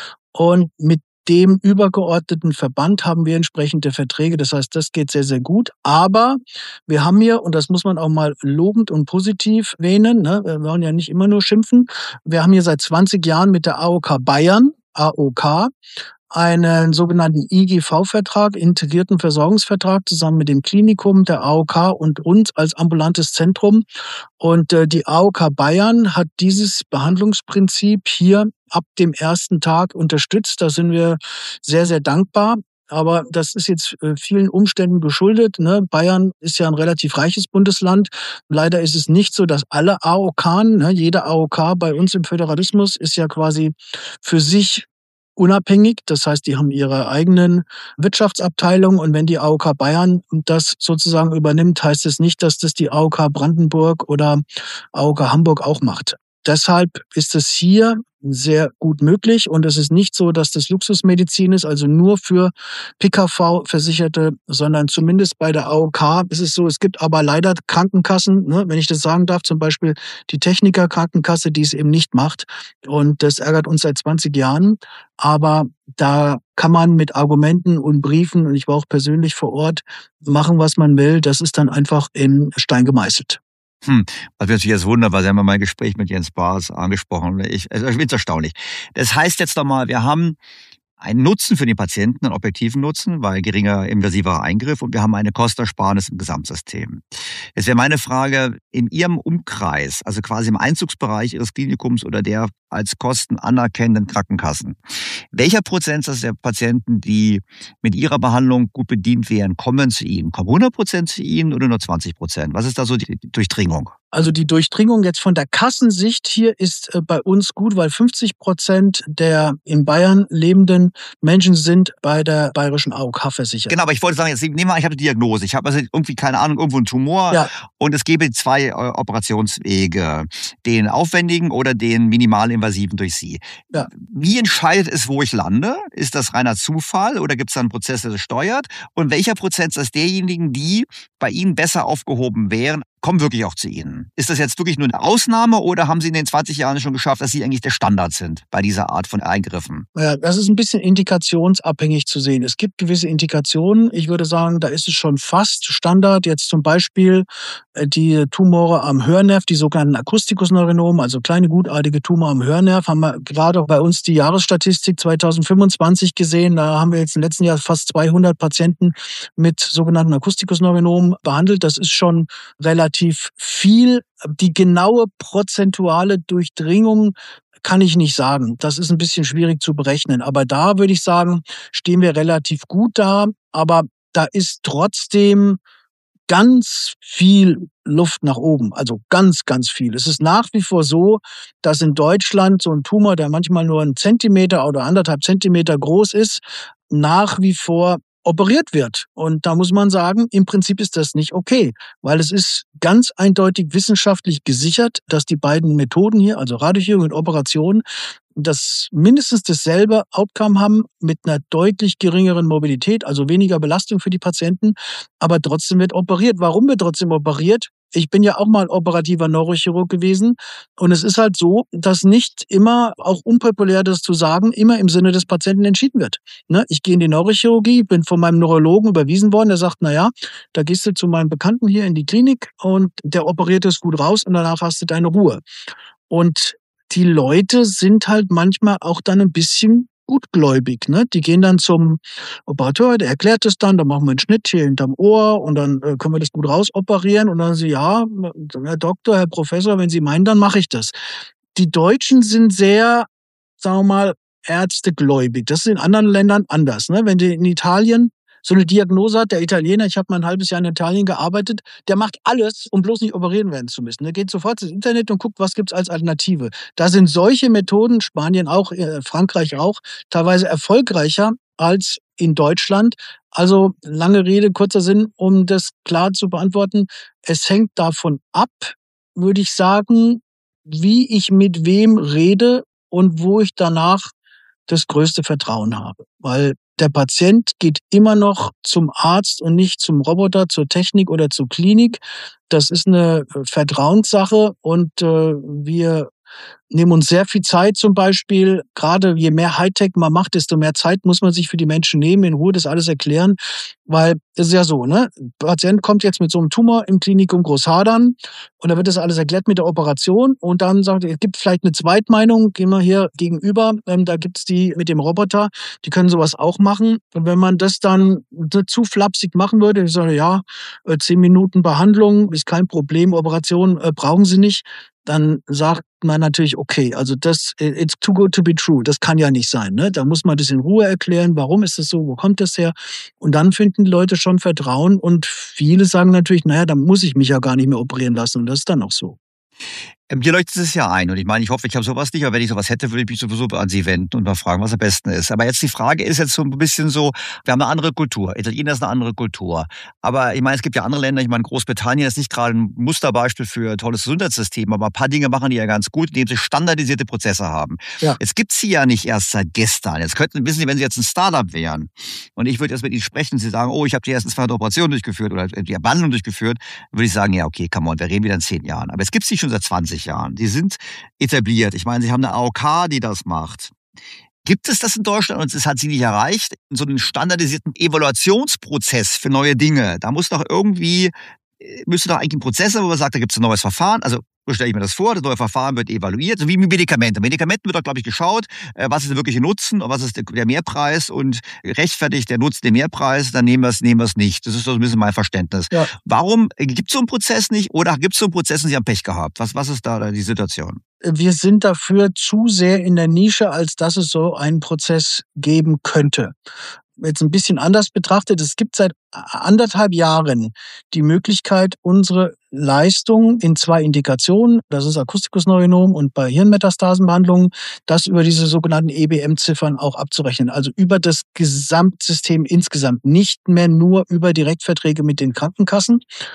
Und mit dem übergeordneten Verband haben wir entsprechende Verträge. Das heißt, das geht sehr, sehr gut. Aber wir haben hier, und das muss man auch mal lobend und positiv erwähnen, ne, wir wollen ja nicht immer nur schimpfen, wir haben hier seit zwanzig Jahren mit der A O K Bayern, A O K, einen sogenannten I G V-Vertrag, integrierten Versorgungsvertrag, zusammen mit dem Klinikum, der A O K und uns als ambulantes Zentrum. Und äh, die A O K Bayern hat dieses Behandlungsprinzip hier ab dem ersten Tag unterstützt. Da sind wir sehr, sehr dankbar. Aber das ist jetzt vielen Umständen geschuldet. Ne? Bayern ist ja ein relativ reiches Bundesland. Leider ist es nicht so, dass alle A O K, ne, jede A O K bei uns im Föderalismus ist ja quasi für sich unabhängig. Das heißt, die haben ihre eigenen Wirtschaftsabteilungen und wenn die A O K Bayern das sozusagen übernimmt, heißt es nicht, dass das die A O K Brandenburg oder A O K Hamburg auch macht. Deshalb ist es hier sehr gut möglich und es ist nicht so, dass das Luxusmedizin ist, also nur für P K V-Versicherte, sondern zumindest bei der A O K ist es so, es gibt aber leider Krankenkassen, ne, wenn ich das sagen darf, zum Beispiel die Techniker-Krankenkasse, die es eben nicht macht und das ärgert uns seit zwanzig Jahren, aber da kann man mit Argumenten und Briefen, und ich war auch persönlich vor Ort, machen, was man will, das ist dann einfach in Stein gemeißelt. Hm, was mich natürlich jetzt wundert, weil Sie haben ja mein Gespräch mit Jens Baas angesprochen. Ich, also ich finde es erstaunlich. Das heißt jetzt nochmal, wir haben einen Nutzen für den Patienten, einen objektiven Nutzen, weil geringer invasiver Eingriff und wir haben eine Kostenersparnis im Gesamtsystem. Jetzt wäre meine Frage, in Ihrem Umkreis, also quasi im Einzugsbereich Ihres Klinikums oder der als Kosten anerkennenden Krankenkassen, welcher Prozentsatz der Patienten, die mit ihrer Behandlung gut bedient wären, kommen zu Ihnen? Kommen hundert Prozent zu Ihnen oder nur zwanzig Prozent? Was ist da so die Durchdringung? Also die Durchdringung jetzt von der Kassensicht hier ist äh, bei uns gut, weil fünfzig Prozent der in Bayern lebenden Menschen sind bei der Bayerischen A O K versichert. Genau, aber ich wollte sagen, jetzt nehmen wir mal, ich habe eine Diagnose. Ich habe also irgendwie, keine Ahnung, irgendwo einen Tumor Ja. und es gäbe zwei äh, Operationswege. Den aufwendigen oder den minimalinvasiven durch Sie. Ja. Wie entscheidet es, wo ich lande? Ist das reiner Zufall oder gibt es da einen Prozess, der das steuert? Und welcher Prozentsatz derjenigen, die bei Ihnen besser aufgehoben wären, kommen wirklich auch zu Ihnen? Ist das jetzt wirklich nur eine Ausnahme oder haben Sie in den zwanzig Jahren schon geschafft, dass Sie eigentlich der Standard sind bei dieser Art von Eingriffen? Ja, das ist ein bisschen indikationsabhängig zu sehen. Es gibt gewisse Indikationen. Ich würde sagen, da ist es schon fast Standard. Jetzt zum Beispiel äh, die Tumore am Hörnerv, die sogenannten Akustikusneurinomen, also kleine gutartige Tumore am Hörnerv, haben wir gerade bei uns die Jahresstatistik zweitausendfünfundzwanzig gesehen. Da haben wir jetzt im letzten Jahr fast zweihundert Patienten mit sogenannten Akustikusneurinomen behandelt. Das ist schon relativ viel. Die genaue prozentuale Durchdringung kann ich nicht sagen. Das ist ein bisschen schwierig zu berechnen. Aber da würde ich sagen, stehen wir relativ gut da. Aber da ist trotzdem ganz viel Luft nach oben. Also ganz, ganz viel. Es ist nach wie vor so, dass in Deutschland so ein Tumor, der manchmal nur einen Zentimeter oder anderthalb Zentimeter groß ist, nach wie vor operiert wird. Und da muss man sagen, im Prinzip ist das nicht okay, weil es ist ganz eindeutig wissenschaftlich gesichert, dass die beiden Methoden hier, also Radiochirurgie und Operation, das mindestens dasselbe Outcome haben mit einer deutlich geringeren Mobilität, also weniger Belastung für die Patienten, aber trotzdem wird operiert. Warum wird trotzdem operiert? Ich bin ja auch mal operativer Neurochirurg gewesen und es ist halt so, dass nicht immer, auch unpopulär das zu sagen, immer im Sinne des Patienten entschieden wird. Ne? Ich gehe in die Neurochirurgie, bin von meinem Neurologen überwiesen worden, der sagt, na ja, da gehst du zu meinem Bekannten hier in die Klinik und der operiert es gut raus und danach hast du deine Ruhe. Und die Leute sind halt manchmal auch dann ein bisschen gutgläubig, ne? Die gehen dann zum Operateur, der erklärt es dann, dann machen wir einen Schnitt hier hinterm Ohr und dann äh, können wir das gut rausoperieren und dann sagen sie, ja, Herr Doktor, Herr Professor, wenn Sie meinen, dann mache ich das. Die Deutschen sind sehr, sagen wir mal, ärztegläubig. Das ist in anderen Ländern anders, ne? Wenn die in Italien so eine Diagnose hat, der Italiener, ich habe mal ein halbes Jahr in Italien gearbeitet, der macht alles, um bloß nicht operieren werden zu müssen. Der geht sofort ins Internet und guckt, was gibt's als Alternative. Da sind solche Methoden, Spanien auch, Frankreich auch, teilweise erfolgreicher als in Deutschland. Also lange Rede, kurzer Sinn, um das klar zu beantworten. Es hängt davon ab, würde ich sagen, wie ich mit wem rede und wo ich danach das größte Vertrauen habe. Weil der Patient geht immer noch zum Arzt und nicht zum Roboter, zur Technik oder zur Klinik. Das ist eine Vertrauenssache und äh, wir nehmen uns sehr viel Zeit zum Beispiel. Gerade je mehr Hightech man macht, desto mehr Zeit muss man sich für die Menschen nehmen, in Ruhe das alles erklären. Weil das ist ja so, ne? Der Patient kommt jetzt mit so einem Tumor im Klinikum Großhadern und da wird das alles erklärt mit der Operation und dann sagt er, es gibt vielleicht eine Zweitmeinung, gehen wir hier gegenüber, ähm, da gibt's die mit dem Roboter, die können sowas auch machen. Und wenn man das dann zu flapsig machen würde, ich sage, ja, zehn Minuten Behandlung ist kein Problem, Operation äh, brauchen Sie nicht, dann sagt man natürlich, okay, also das, it's too good to be true, das kann ja nicht sein, ne? Da muss man das in Ruhe erklären, warum ist das so, wo kommt das her? Und dann finden die Leute schon Vertrauen und viele sagen natürlich, naja, dann muss ich mich ja gar nicht mehr operieren lassen und das ist dann auch so. Dir leuchtet es ja ein und ich meine, ich hoffe, ich habe sowas nicht, aber wenn ich sowas hätte, würde ich mich sowieso an Sie wenden und mal fragen, was am besten ist. Aber jetzt die Frage ist jetzt so ein bisschen so, wir haben eine andere Kultur. Italiener ist eine andere Kultur. Aber ich meine, es gibt ja andere Länder, ich meine, Großbritannien ist nicht gerade ein Musterbeispiel für ein tolles Gesundheitssystem, aber ein paar Dinge machen die ja ganz gut, indem sie standardisierte Prozesse haben. Ja. Jetzt gibt's sie ja nicht erst seit gestern. Jetzt könnten, wissen Sie, wenn Sie jetzt ein Startup wären und ich würde jetzt mit Ihnen sprechen, Sie sagen, oh, ich habe die ersten zweihundert Operationen durchgeführt oder die Behandlung durchgeführt, würde ich sagen, ja, okay, come on, wir reden wieder in zehn Jahren. Aber es gibt sie schon seit zwanzig Jahren. Die sind etabliert. Ich meine, Sie haben eine A O K, die das macht. Gibt es das in Deutschland und es hat Sie nicht erreicht? So einen standardisierten Evaluationsprozess für neue Dinge. Da muss doch irgendwie, müsste doch eigentlich ein Prozess sein, wo man sagt, da gibt es ein neues Verfahren. Also so stelle ich mir das vor, das neue Verfahren wird evaluiert, so wie mit Medikamenten. Medikamenten wird doch, glaube ich, geschaut, was ist der wirkliche Nutzen und was ist der Mehrpreis und rechtfertigt der Nutzen den Mehrpreis, dann nehmen wir es nehmen wir es nicht. Das ist so ein bisschen mein Verständnis. Ja. Warum gibt es so einen Prozess nicht oder gibt es so einen Prozess und Sie haben Pech gehabt? Was, was ist da die Situation? Wir sind dafür zu sehr in der Nische, als dass es so einen Prozess geben könnte. Jetzt ein bisschen anders betrachtet, es gibt seit anderthalb Jahren die Möglichkeit, unsere Leistung in zwei Indikationen, das ist Akustikus-Neuronom und bei Hirnmetastasenbehandlungen, das über diese sogenannten E B M-Ziffern auch abzurechnen. Also über das Gesamtsystem insgesamt, nicht mehr nur über Direktverträge mit den Krankenkassen.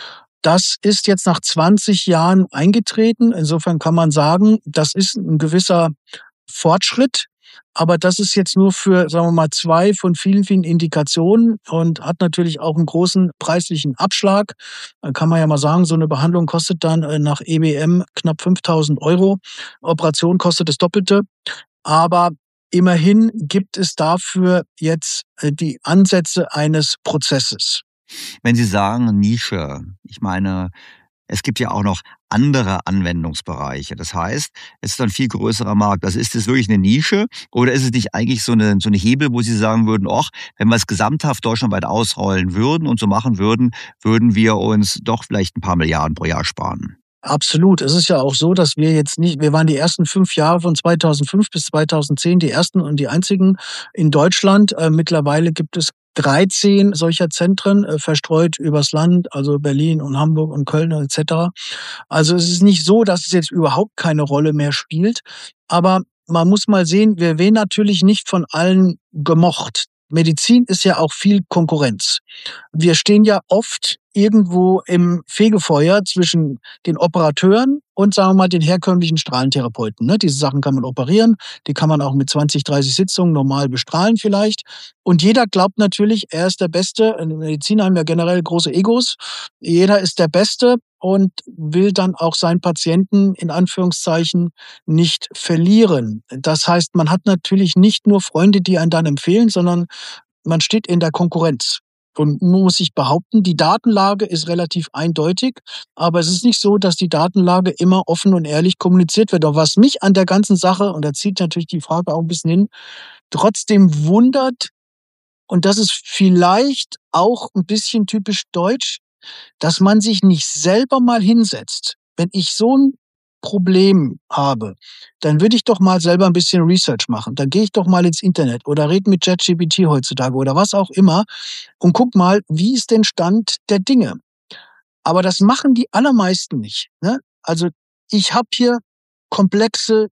Das ist jetzt nach zwanzig Jahren eingetreten. Insofern kann man sagen, das ist ein gewisser Fortschritt. Aber das ist jetzt nur für, sagen wir mal, zwei von vielen, vielen Indikationen und hat natürlich auch einen großen preislichen Abschlag. Dann kann man ja mal sagen, so eine Behandlung kostet dann nach E B M knapp fünftausend Euro. Operation kostet das Doppelte. Aber immerhin gibt es dafür jetzt die Ansätze eines Prozesses. Wenn Sie sagen Nische, ich meine, es gibt ja auch noch andere Anwendungsbereiche. Das heißt, es ist ein viel größerer Markt. Also ist es wirklich eine Nische oder ist es nicht eigentlich so eine, so eine Hebel, wo Sie sagen würden, ach, wenn wir es gesamthaft deutschlandweit ausrollen würden und so machen würden, würden wir uns doch vielleicht ein paar Milliarden pro Jahr sparen? Absolut. Es ist ja auch so, dass wir jetzt nicht, wir waren die ersten fünf Jahre von zweitausendfünf bis zweitausendzehn die ersten und die einzigen in Deutschland. Äh, mittlerweile gibt es dreizehn solcher Zentren äh, verstreut übers Land, also Berlin und Hamburg und Köln et cetera. Also es ist nicht so, dass es jetzt überhaupt keine Rolle mehr spielt. Aber man muss mal sehen, wir werden natürlich nicht von allen gemocht. Medizin ist ja auch viel Konkurrenz. Wir stehen ja oft irgendwo im Fegefeuer zwischen den Operateuren und, sagen wir mal, den herkömmlichen Strahlentherapeuten. Ne? Diese Sachen kann man operieren, die kann man auch mit zwanzig, dreißig Sitzungen normal bestrahlen vielleicht. Und jeder glaubt natürlich, er ist der Beste. In der Medizin haben wir generell große Egos. Jeder ist der Beste und will dann auch seinen Patienten in Anführungszeichen nicht verlieren. Das heißt, man hat natürlich nicht nur Freunde, die einen dann empfehlen, sondern man steht in der Konkurrenz. Und man muss sich behaupten, die Datenlage ist relativ eindeutig, aber es ist nicht so, dass die Datenlage immer offen und ehrlich kommuniziert wird. Und was mich an der ganzen Sache, und da zieht natürlich die Frage auch ein bisschen hin, trotzdem wundert, und das ist vielleicht auch ein bisschen typisch deutsch, dass man sich nicht selber mal hinsetzt. Wenn ich so ein Problem habe, dann würde ich doch mal selber ein bisschen Research machen. Dann gehe ich doch mal ins Internet oder rede mit ChatGPT heutzutage oder was auch immer und guck mal, wie ist denn Stand der Dinge? Aber das machen die allermeisten nicht. Ne? Also ich habe hier komplexe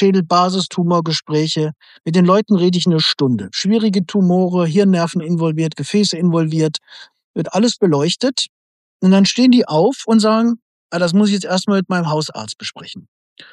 Schädelbasistumorgespräche. Mit den Leuten rede ich eine Stunde. Schwierige Tumore, Hirnnerven involviert, Gefäße involviert, wird alles beleuchtet. Und dann stehen die auf und sagen, ah, das muss ich jetzt erstmal mit meinem Hausarzt besprechen.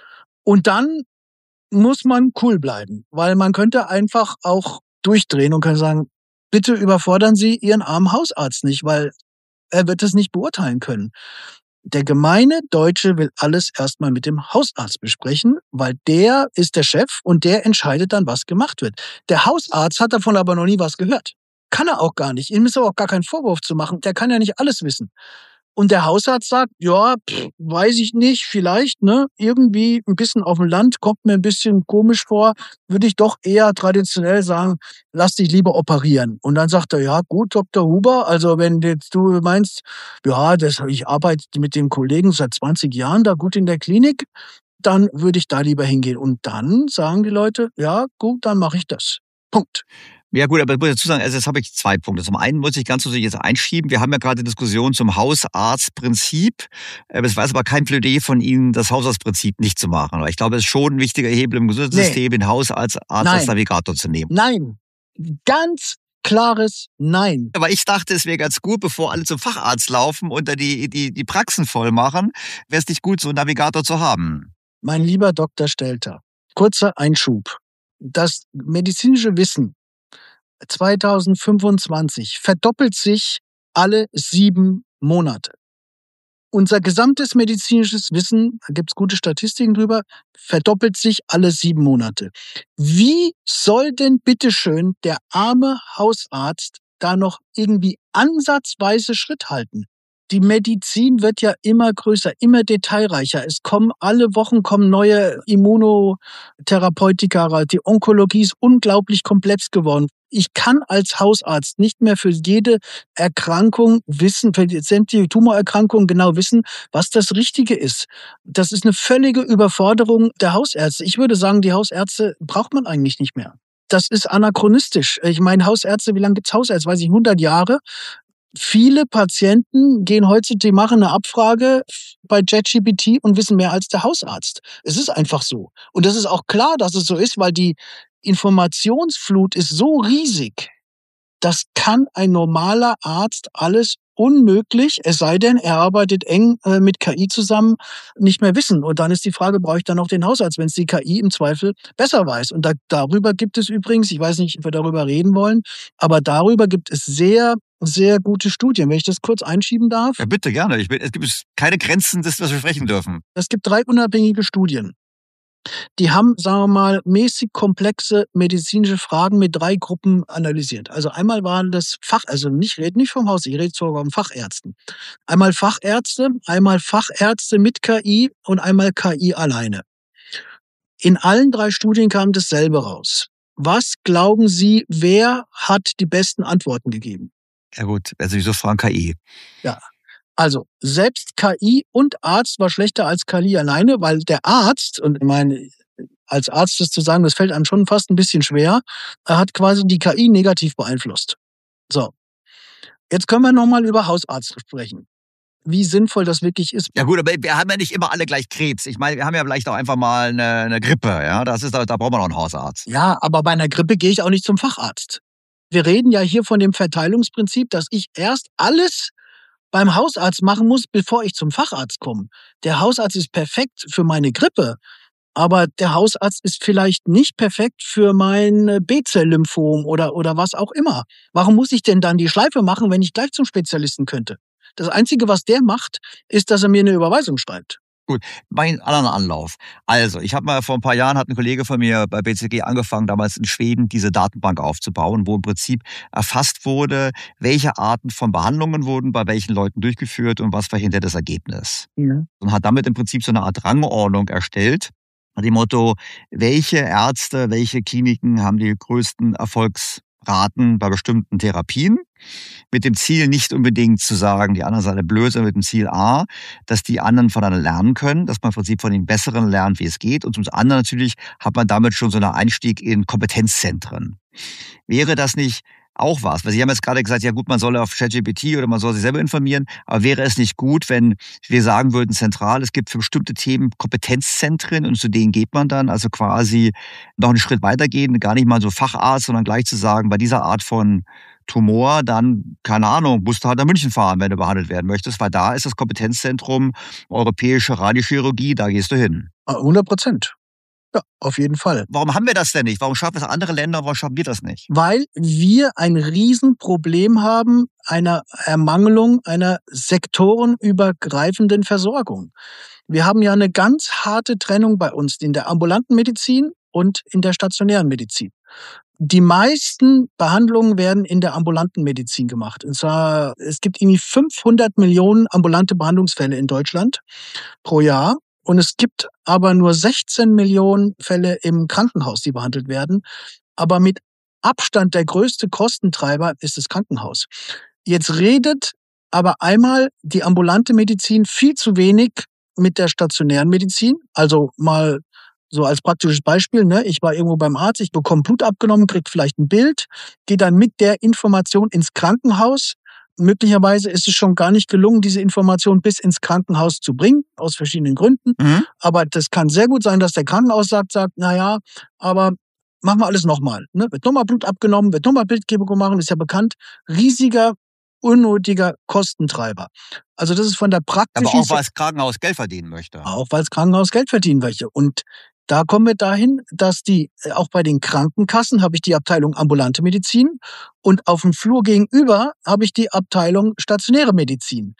Und dann muss man cool bleiben, weil man könnte einfach auch durchdrehen und kann sagen, bitte überfordern Sie Ihren armen Hausarzt nicht, weil er wird es nicht beurteilen können. Der gemeine Deutsche will alles erstmal mit dem Hausarzt besprechen, weil der ist der Chef und der entscheidet dann, was gemacht wird. Der Hausarzt hat davon aber noch nie was gehört. Kann er auch gar nicht. Ihm ist aber auch gar kein Vorwurf zu machen. Der kann ja nicht alles wissen. Und der Hausarzt sagt, ja, pff, weiß ich nicht, vielleicht, ne, irgendwie ein bisschen auf dem Land, kommt mir ein bisschen komisch vor, würde ich doch eher traditionell sagen, lass dich lieber operieren. Und dann sagt er, ja, gut, Doktor Huber, also wenn jetzt du meinst, ja, das, ich arbeite mit dem Kollegen seit zwanzig Jahren da gut in der Klinik, dann würde ich da lieber hingehen. Und dann sagen die Leute, ja, gut, dann mache ich das. Punkt. Ja gut, aber ich muss dazu sagen, also jetzt habe ich zwei Punkte. Zum einen muss ich ganz kurz jetzt einschieben, wir haben ja gerade Diskussion zum Hausarztprinzip. Es war aber kein Plädoyer von Ihnen, das Hausarztprinzip nicht zu machen. Aber ich glaube, es ist schon ein wichtiger Hebel im Gesundheitssystem, nee. den Hausarzt Arzt als Navigator zu nehmen. Nein, ganz klares Nein. Aber ich dachte, es wäre ganz gut, bevor alle zum Facharzt laufen und da die, die, die Praxen voll machen, wäre es nicht gut, so einen Navigator zu haben. Mein lieber Doktor Stelter, kurzer Einschub. Das medizinische Wissen zweitausendfünfundzwanzig verdoppelt sich alle sieben Monate. Unser gesamtes medizinisches Wissen, da gibt es gute Statistiken drüber, verdoppelt sich alle sieben Monate. Wie soll denn bitteschön der arme Hausarzt da noch irgendwie ansatzweise Schritt halten? Die Medizin wird ja immer größer, immer detailreicher. Es kommen alle Wochen kommen neue Immunotherapeutika. Die Onkologie ist unglaublich komplex geworden. Ich kann als Hausarzt nicht mehr für jede Erkrankung wissen, für sämtliche Tumorerkrankungen genau wissen, was das Richtige ist. Das ist eine völlige Überforderung der Hausärzte. Ich würde sagen, die Hausärzte braucht man eigentlich nicht mehr. Das ist anachronistisch. Ich meine, Hausärzte, wie lange gibt's Hausärzte? Weiß ich, hundert Jahre. viele Patienten gehen heutzutage, die machen eine Abfrage bei ChatGPT und wissen mehr als der Hausarzt. Es ist einfach so. Und das ist auch klar, dass es so ist, weil die Informationsflut ist so riesig. Das kann ein normaler Arzt alles unmöglich, es sei denn, er arbeitet eng äh, mit K I zusammen, nicht mehr wissen. Und dann ist die Frage, brauche ich dann noch den Hausarzt, wenn es die K I im Zweifel besser weiß. Und da, darüber gibt es übrigens, ich weiß nicht, ob wir darüber reden wollen, aber darüber gibt es sehr, sehr gute Studien. Wenn ich das kurz einschieben darf. Ja, bitte, gerne. Ich bin, es gibt keine Grenzen, das, was wir sprechen dürfen. Es gibt drei unabhängige Studien. Die haben, sagen wir mal, mäßig komplexe medizinische Fragen mit drei Gruppen analysiert. Also einmal waren das Fach, also nicht, ich rede nicht vom Haus, ich rede sogar von Fachärzten. Einmal Fachärzte, einmal Fachärzte mit K I und einmal K I alleine. In allen drei Studien kam dasselbe raus. Was glauben Sie, wer hat die besten Antworten gegeben? Ja gut, also wieso fragen K I? Ja. Also selbst K I und Arzt war schlechter als K I alleine, weil der Arzt, und ich meine, als Arzt das zu sagen, das fällt einem schon fast ein bisschen schwer, er hat quasi die K I negativ beeinflusst. So, jetzt können wir nochmal über Hausarzt sprechen. Wie sinnvoll das wirklich ist. Ja gut, aber wir haben ja nicht immer alle gleich Krebs. Ich meine, wir haben ja vielleicht auch einfach mal eine, eine Grippe. Ja, das ist, da brauchen wir noch einen Hausarzt. Ja, aber bei einer Grippe gehe ich auch nicht zum Facharzt. Wir reden ja hier von dem Verteilungsprinzip, dass ich erst alles beim Hausarzt machen muss, bevor ich zum Facharzt komme. Der Hausarzt ist perfekt für meine Grippe, aber der Hausarzt ist vielleicht nicht perfekt für mein B-Zell-Lymphom oder, oder was auch immer. Warum muss ich denn dann die Schleife machen, wenn ich gleich zum Spezialisten könnte? Das Einzige, was der macht, ist, dass er mir eine Überweisung schreibt. Gut, mein anderen Anlauf. Also, ich habe mal vor ein paar Jahren, hat ein Kollege von mir bei B C G angefangen, damals in Schweden diese Datenbank aufzubauen, wo im Prinzip erfasst wurde, welche Arten von Behandlungen wurden bei welchen Leuten durchgeführt und was war hinter das Ergebnis. Ja. Und hat damit im Prinzip so eine Art Rangordnung erstellt, nach dem Motto, welche Ärzte, welche Kliniken haben die größten Erfolgsraten bei bestimmten Therapien. Mit dem Ziel nicht unbedingt zu sagen, die anderen sind alle blöd, sondern mit dem Ziel A, dass die anderen voneinander lernen können, dass man im Prinzip von den Besseren lernt, wie es geht. Und zum anderen natürlich hat man damit schon so einen Einstieg in Kompetenzzentren. Wäre das nicht auch was? Weil Sie haben jetzt gerade gesagt, ja gut, man soll auf ChatGPT oder man soll sich selber informieren, aber wäre es nicht gut, wenn wir sagen würden, zentral, es gibt für bestimmte Themen Kompetenzzentren und zu denen geht man dann, also quasi noch einen Schritt weitergehen, gar nicht mal so Facharzt, sondern gleich zu sagen, bei dieser Art von Tumor, dann, keine Ahnung, musst du halt nach München fahren, wenn du behandelt werden möchtest, weil da ist das Kompetenzzentrum Europäische Radiochirurgie, da gehst du hin. hundert Prozent. Ja, auf jeden Fall. Warum haben wir das denn nicht? Warum schaffen es andere Länder, warum schaffen wir das nicht? Weil wir ein Riesenproblem haben einer Ermangelung einer sektorenübergreifenden Versorgung. Wir haben ja eine ganz harte Trennung bei uns in der ambulanten Medizin und in der stationären Medizin. Die meisten Behandlungen werden in der ambulanten Medizin gemacht. Und zwar, es gibt irgendwie fünfhundert Millionen ambulante Behandlungsfälle in Deutschland pro Jahr. Und es gibt aber nur sechzehn Millionen Fälle im Krankenhaus, die behandelt werden. Aber mit Abstand der größte Kostentreiber ist das Krankenhaus. Jetzt redet aber einmal die ambulante Medizin viel zu wenig mit der stationären Medizin. Also mal so als praktisches Beispiel, ne, ich war irgendwo beim Arzt, ich bekomme Blut abgenommen, kriege vielleicht ein Bild, gehe dann mit der Information ins Krankenhaus. Möglicherweise ist es schon gar nicht gelungen, diese Information bis ins Krankenhaus zu bringen, aus verschiedenen Gründen. Mhm. Aber das kann sehr gut sein, dass der Krankenhaus sagt, sagt, na ja, aber machen wir alles nochmal. Ne? Wird nochmal Blut abgenommen, wird nochmal Bildgebung machen, ist ja bekannt. Riesiger, unnötiger Kostentreiber. Also das ist von der praktischen... Aber auch, weil das Krankenhaus Geld verdienen möchte. Auch, weil das Krankenhaus Geld verdienen möchte. Und da kommen wir dahin, dass die, auch bei den Krankenkassen habe ich die Abteilung ambulante Medizin und auf dem Flur gegenüber habe ich die Abteilung stationäre Medizin.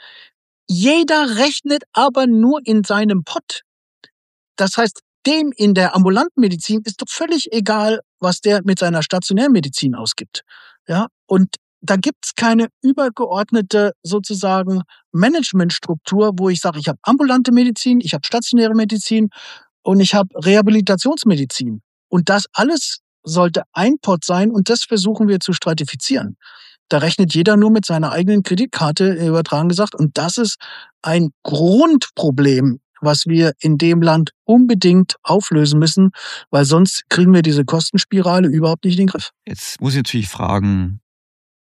Jeder rechnet aber nur in seinem Pott. Das heißt, dem in der ambulanten Medizin ist doch völlig egal, was der mit seiner stationären Medizin ausgibt. Ja, und da gibt's keine übergeordnete sozusagen Managementstruktur, wo ich sage, ich habe ambulante Medizin, ich habe stationäre Medizin und ich habe Rehabilitationsmedizin. Und das alles sollte ein Pott sein und das versuchen wir zu stratifizieren. Da rechnet jeder nur mit seiner eigenen Kreditkarte, übertragen gesagt. Und das ist ein Grundproblem, was wir in dem Land unbedingt auflösen müssen, weil sonst kriegen wir diese Kostenspirale überhaupt nicht in den Griff. Jetzt muss ich natürlich fragen,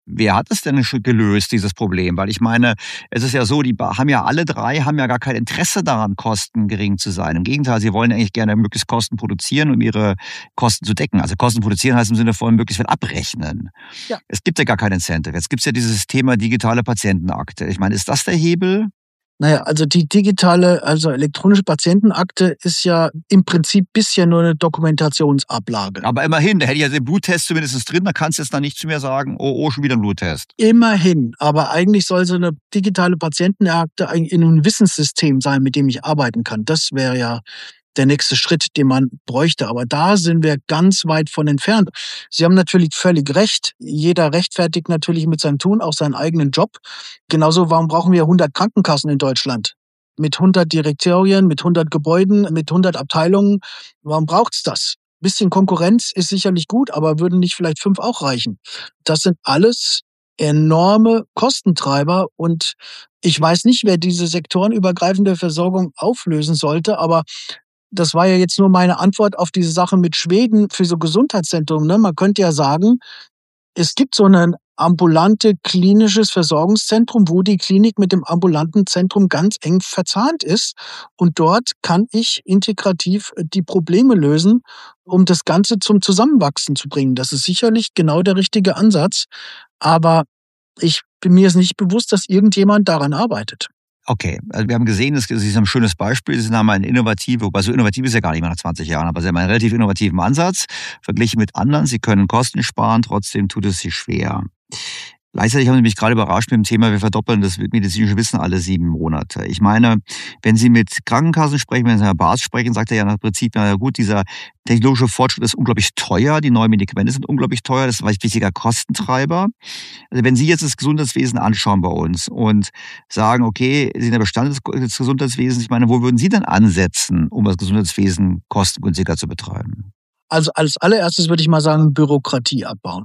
Wer hat es denn schon gelöst, dieses Problem? Weil ich meine, es ist ja so, die haben ja alle drei, haben ja gar kein Interesse daran, Kosten gering zu sein. Im Gegenteil, sie wollen eigentlich gerne möglichst Kosten produzieren, um ihre Kosten zu decken. Also Kosten produzieren heißt im Sinne von möglichst viel abrechnen. Ja. Es gibt ja gar kein Incentive. Jetzt gibt es ja dieses Thema digitale Patientenakte. Ich meine, ist das der Hebel? Naja, also die digitale, also elektronische Patientenakte ist ja im Prinzip bisher nur eine Dokumentationsablage. Aber immerhin, da hätte ich ja den Bluttest zumindest drin, da kannst du jetzt dann nicht zu mir sagen, oh, oh, schon wieder ein Bluttest. Immerhin, aber eigentlich soll so eine digitale Patientenakte in einem Wissenssystem sein, mit dem ich arbeiten kann. Das wäre ja der nächste Schritt, den man bräuchte. Aber da sind wir ganz weit von entfernt. Sie haben natürlich völlig recht. Jeder rechtfertigt natürlich mit seinem Tun auch seinen eigenen Job. Genauso, warum brauchen wir hundert Krankenkassen in Deutschland? Mit hundert Direktorien, mit hundert Gebäuden, mit hundert Abteilungen. Warum braucht's das? Ein bisschen Konkurrenz ist sicherlich gut, aber würden nicht vielleicht fünf auch reichen? Das sind alles enorme Kostentreiber und ich weiß nicht, wer diese sektorenübergreifende Versorgung auflösen sollte, aber das war ja jetzt nur meine Antwort auf diese Sache mit Schweden für so Gesundheitszentrum. Ne? Man könnte ja sagen, es gibt so ein ambulante klinisches Versorgungszentrum, wo die Klinik mit dem ambulanten Zentrum ganz eng verzahnt ist. Und dort kann ich integrativ die Probleme lösen, um das Ganze zum Zusammenwachsen zu bringen. Das ist sicherlich genau der richtige Ansatz. Aber ich bin mir nicht bewusst, dass irgendjemand daran arbeitet. Okay, also wir haben gesehen, das ist ein schönes Beispiel. Sie haben einen innovativen, wobei so innovativ ist ja gar nicht mehr nach zwanzig Jahren, aber Sie haben einen relativ innovativen Ansatz verglichen mit anderen. Sie können Kosten sparen, trotzdem tut es sich schwer. Gleichzeitig haben Sie mich gerade überrascht mit dem Thema, wir verdoppeln das medizinische Wissen alle sieben Monate. Ich meine, wenn Sie mit Krankenkassen sprechen, wenn Sie mit Herrn Baas sprechen, sagt er ja nach Prinzip, na gut, dieser technologische Fortschritt ist unglaublich teuer, die neuen Medikamente sind unglaublich teuer, das ist ein wichtiger Kostentreiber. Also wenn Sie jetzt das Gesundheitswesen anschauen bei uns und sagen, okay, Sie sind der Bestand des Gesundheitswesens, ich meine, wo würden Sie denn ansetzen, um das Gesundheitswesen kostengünstiger zu betreiben? Also als allererstes würde ich mal sagen, Bürokratie abbauen.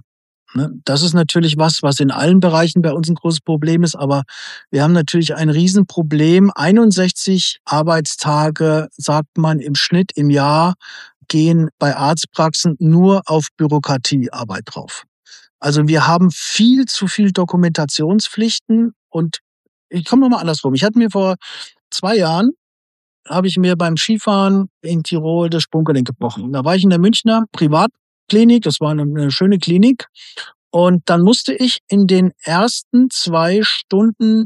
Das ist natürlich was, was in allen Bereichen bei uns ein großes Problem ist, aber wir haben natürlich ein Riesenproblem. einundsechzig Arbeitstage, sagt man im Schnitt im Jahr, gehen bei Arztpraxen nur auf Bürokratiearbeit drauf. Also wir haben viel zu viel Dokumentationspflichten und ich komme nochmal andersrum. Ich hatte mir vor zwei Jahren, habe ich mir beim Skifahren in Tirol das Sprunggelenk gebrochen. Da war ich in der Münchner Privatklinik, das war eine, eine schöne Klinik. Und dann musste ich in den ersten zwei Stunden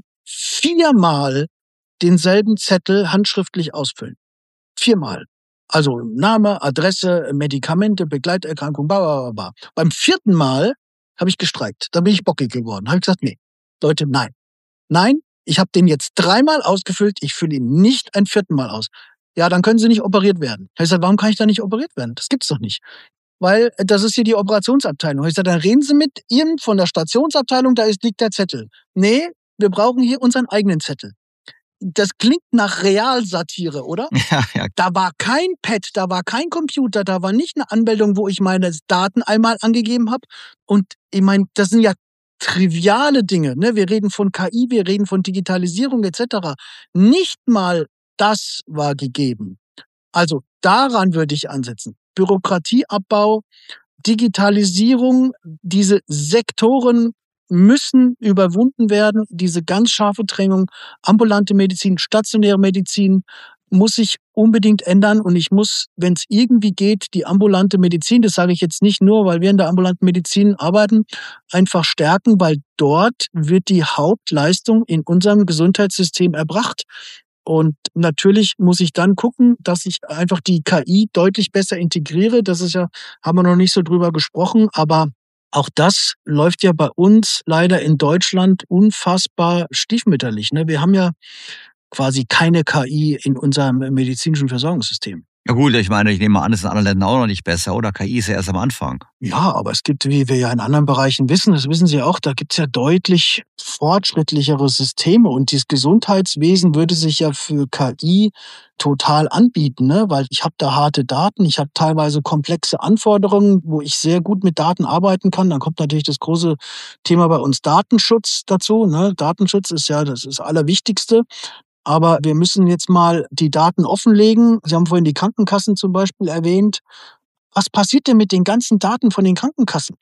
viermal denselben Zettel handschriftlich ausfüllen. Viermal. Also Name, Adresse, Medikamente, Begleiterkrankung, bla, bla, bla. Beim vierten Mal habe ich gestreikt. Da bin ich bockig geworden. Habe ich gesagt, nee, Leute, nein. Nein, ich habe den jetzt dreimal ausgefüllt, ich fülle ihn nicht ein vierten Mal aus. Ja, dann können Sie nicht operiert werden. Ich sage, warum kann ich da nicht operiert werden? Das gibt's doch nicht. Weil das ist hier die Operationsabteilung. Ich sage, dann reden Sie mit Ihrem von der Stationsabteilung, da ist, liegt der Zettel. Nee, wir brauchen hier unseren eigenen Zettel. Das klingt nach Realsatire, oder? Ja, ja. Da war kein Pad, da war kein Computer, da war nicht eine Anmeldung, wo ich meine Daten einmal angegeben habe. Und ich meine, das sind ja triviale Dinge. Ne? Wir reden von K I, wir reden von Digitalisierung et cetera. Nicht mal das war gegeben. Also daran würde ich ansetzen. Bürokratieabbau, Digitalisierung, diese Sektoren müssen überwunden werden. Diese ganz scharfe Trennung, ambulante Medizin, stationäre Medizin muss sich unbedingt ändern. Und ich muss, wenn es irgendwie geht, die ambulante Medizin, das sage ich jetzt nicht nur, weil wir in der ambulanten Medizin arbeiten, einfach stärken, weil dort wird die Hauptleistung in unserem Gesundheitssystem erbracht. Und natürlich muss ich dann gucken, dass ich einfach die K I deutlich besser integriere. Das ist ja, haben wir noch nicht so drüber gesprochen, aber auch das läuft ja bei uns leider in Deutschland unfassbar stiefmütterlich. Ne? Wir haben ja quasi keine K I in unserem medizinischen Versorgungssystem. Ja gut, ich meine, ich nehme an, das ist in anderen Ländern auch noch nicht besser, oder? K I ist ja erst am Anfang. Ja, aber es gibt, wie wir ja in anderen Bereichen wissen, das wissen Sie auch, da gibt's ja deutlich fortschrittlichere Systeme und dieses Gesundheitswesen würde sich ja für K I total anbieten, ne? Weil ich habe da harte Daten, ich habe teilweise komplexe Anforderungen, wo ich sehr gut mit Daten arbeiten kann. Dann kommt natürlich das große Thema bei uns Datenschutz dazu. Ne? Datenschutz ist ja das, ist das Allerwichtigste. Aber wir müssen jetzt mal die Daten offenlegen. Sie haben vorhin die Krankenkassen zum Beispiel erwähnt. Was passiert denn mit den ganzen Daten von den Krankenkassen?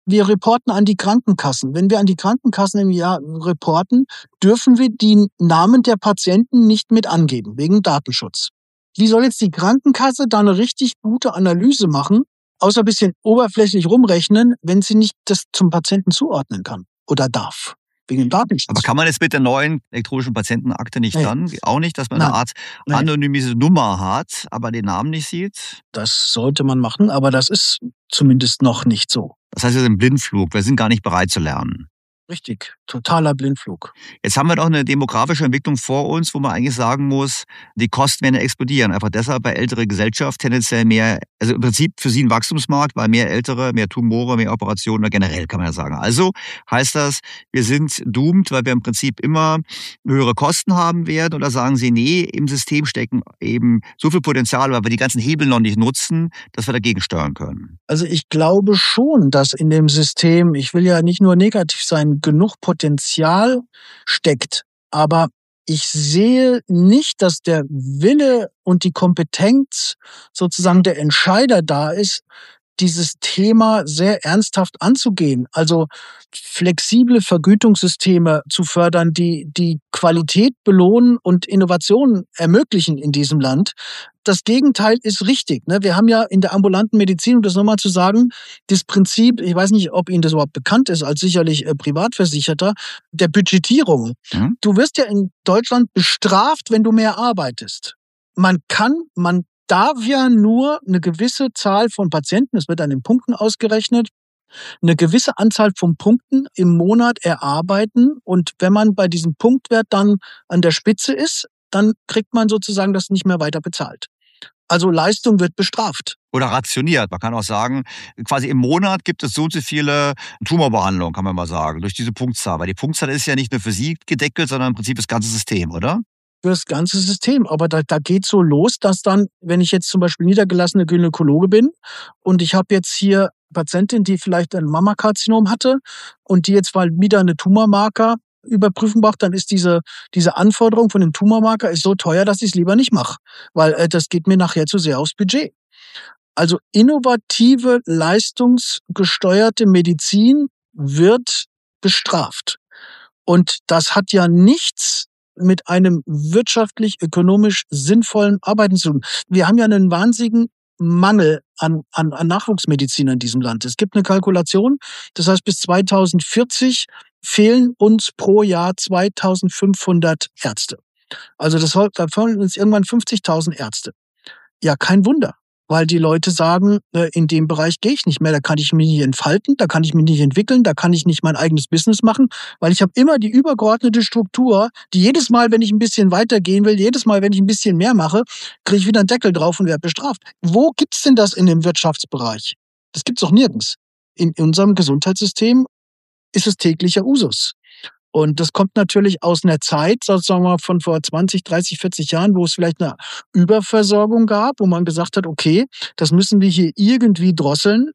Wir reporten an die Krankenkassen. Wenn wir an die Krankenkassen im Jahr reporten, dürfen wir die Namen der Patienten nicht mit angeben, wegen Datenschutz. Wie soll jetzt die Krankenkasse da eine richtig gute Analyse machen, außer ein bisschen oberflächlich rumrechnen, wenn sie nicht das zum Patienten zuordnen kann oder darf? Wegen Datenschutz. Aber kann man jetzt mit der neuen elektronischen Patientenakte nicht Nee. dann, auch nicht, dass man Nein. eine Art Nee. anonymisierte Nummer hat, aber den Namen nicht sieht? Das sollte man machen, aber das ist zumindest noch nicht so. Das heißt, wir sind im Blindflug. Wir sind gar nicht bereit zu lernen. Richtig, totaler Blindflug. Jetzt haben wir doch eine demografische Entwicklung vor uns, wo man eigentlich sagen muss, die Kosten werden explodieren. Einfach deshalb, weil ältere Gesellschaft tendenziell mehr, also im Prinzip für sie ein Wachstumsmarkt, weil mehr Ältere, mehr Tumore, mehr Operationen, oder generell kann man ja sagen. Also heißt das, wir sind doomed, weil wir im Prinzip immer höhere Kosten haben werden, oder sagen Sie, nee, im System stecken eben so viel Potenzial, weil wir die ganzen Hebel noch nicht nutzen, dass wir dagegen steuern können? Also ich glaube schon, dass in dem System, ich will ja nicht nur negativ sein, genug Potenzial steckt. Aber ich sehe nicht, dass der Wille und die Kompetenz sozusagen der Entscheider da ist, dieses Thema sehr ernsthaft anzugehen. Also flexible Vergütungssysteme zu fördern, die die Qualität belohnen und Innovationen ermöglichen in diesem Land. Das Gegenteil ist richtig. Wir haben ja in der ambulanten Medizin, um das nochmal zu sagen, das Prinzip, ich weiß nicht, ob Ihnen das überhaupt bekannt ist, als sicherlich Privatversicherter, der Budgetierung. Mhm. Du wirst ja in Deutschland bestraft, wenn du mehr arbeitest. Man kann, man darf ja nur eine gewisse Zahl von Patienten, es wird an den Punkten ausgerechnet, eine gewisse Anzahl von Punkten im Monat erarbeiten. Und wenn man bei diesem Punktwert dann an der Spitze ist, dann kriegt man sozusagen das nicht mehr weiter bezahlt. Also Leistung wird bestraft. Oder rationiert. Man kann auch sagen, quasi im Monat gibt es so und so viele Tumorbehandlungen, kann man mal sagen, durch diese Punktzahl. Weil die Punktzahl ist ja nicht nur für Sie gedeckelt, sondern im Prinzip das ganze System, oder? Für das ganze System. Aber da, da geht so los, dass dann, wenn ich jetzt zum Beispiel niedergelassene Gynäkologe bin und ich habe jetzt hier Patientin, die vielleicht ein Mammakarzinom hatte und die jetzt mal wieder eine Tumormarker Überprüfung macht, dann ist diese, diese Anforderung von dem Tumormarker ist so teuer, dass ich es lieber nicht mache, weil äh, das geht mir nachher zu sehr aufs Budget. Also innovative, leistungsgesteuerte Medizin wird bestraft. Und das hat ja nichts mit einem wirtschaftlich, ökonomisch sinnvollen Arbeiten zu tun. Wir haben ja einen wahnsinnigen Mangel an, an, an Nachwuchsmedizin in diesem Land. Es gibt eine Kalkulation, das heißt bis zweitausendvierzig fehlen uns pro Jahr zweitausendfünfhundert Ärzte. Also das, da fehlen uns irgendwann fünfzigtausend Ärzte. Ja, kein Wunder, weil die Leute sagen, in dem Bereich gehe ich nicht mehr, da kann ich mich nicht entfalten, da kann ich mich nicht entwickeln, da kann ich nicht mein eigenes Business machen, weil ich habe immer die übergeordnete Struktur, die jedes Mal, wenn ich ein bisschen weitergehen will, jedes Mal, wenn ich ein bisschen mehr mache, kriege ich wieder einen Deckel drauf und werde bestraft. Wo gibt's denn das in dem Wirtschaftsbereich? Das gibt's doch nirgends. In unserem Gesundheitssystem ist es täglicher Usus. Und das kommt natürlich aus einer Zeit, sagen wir mal, von vor zwanzig, dreißig, vierzig Jahren, wo es vielleicht eine Überversorgung gab, wo man gesagt hat, okay, das müssen wir hier irgendwie drosseln,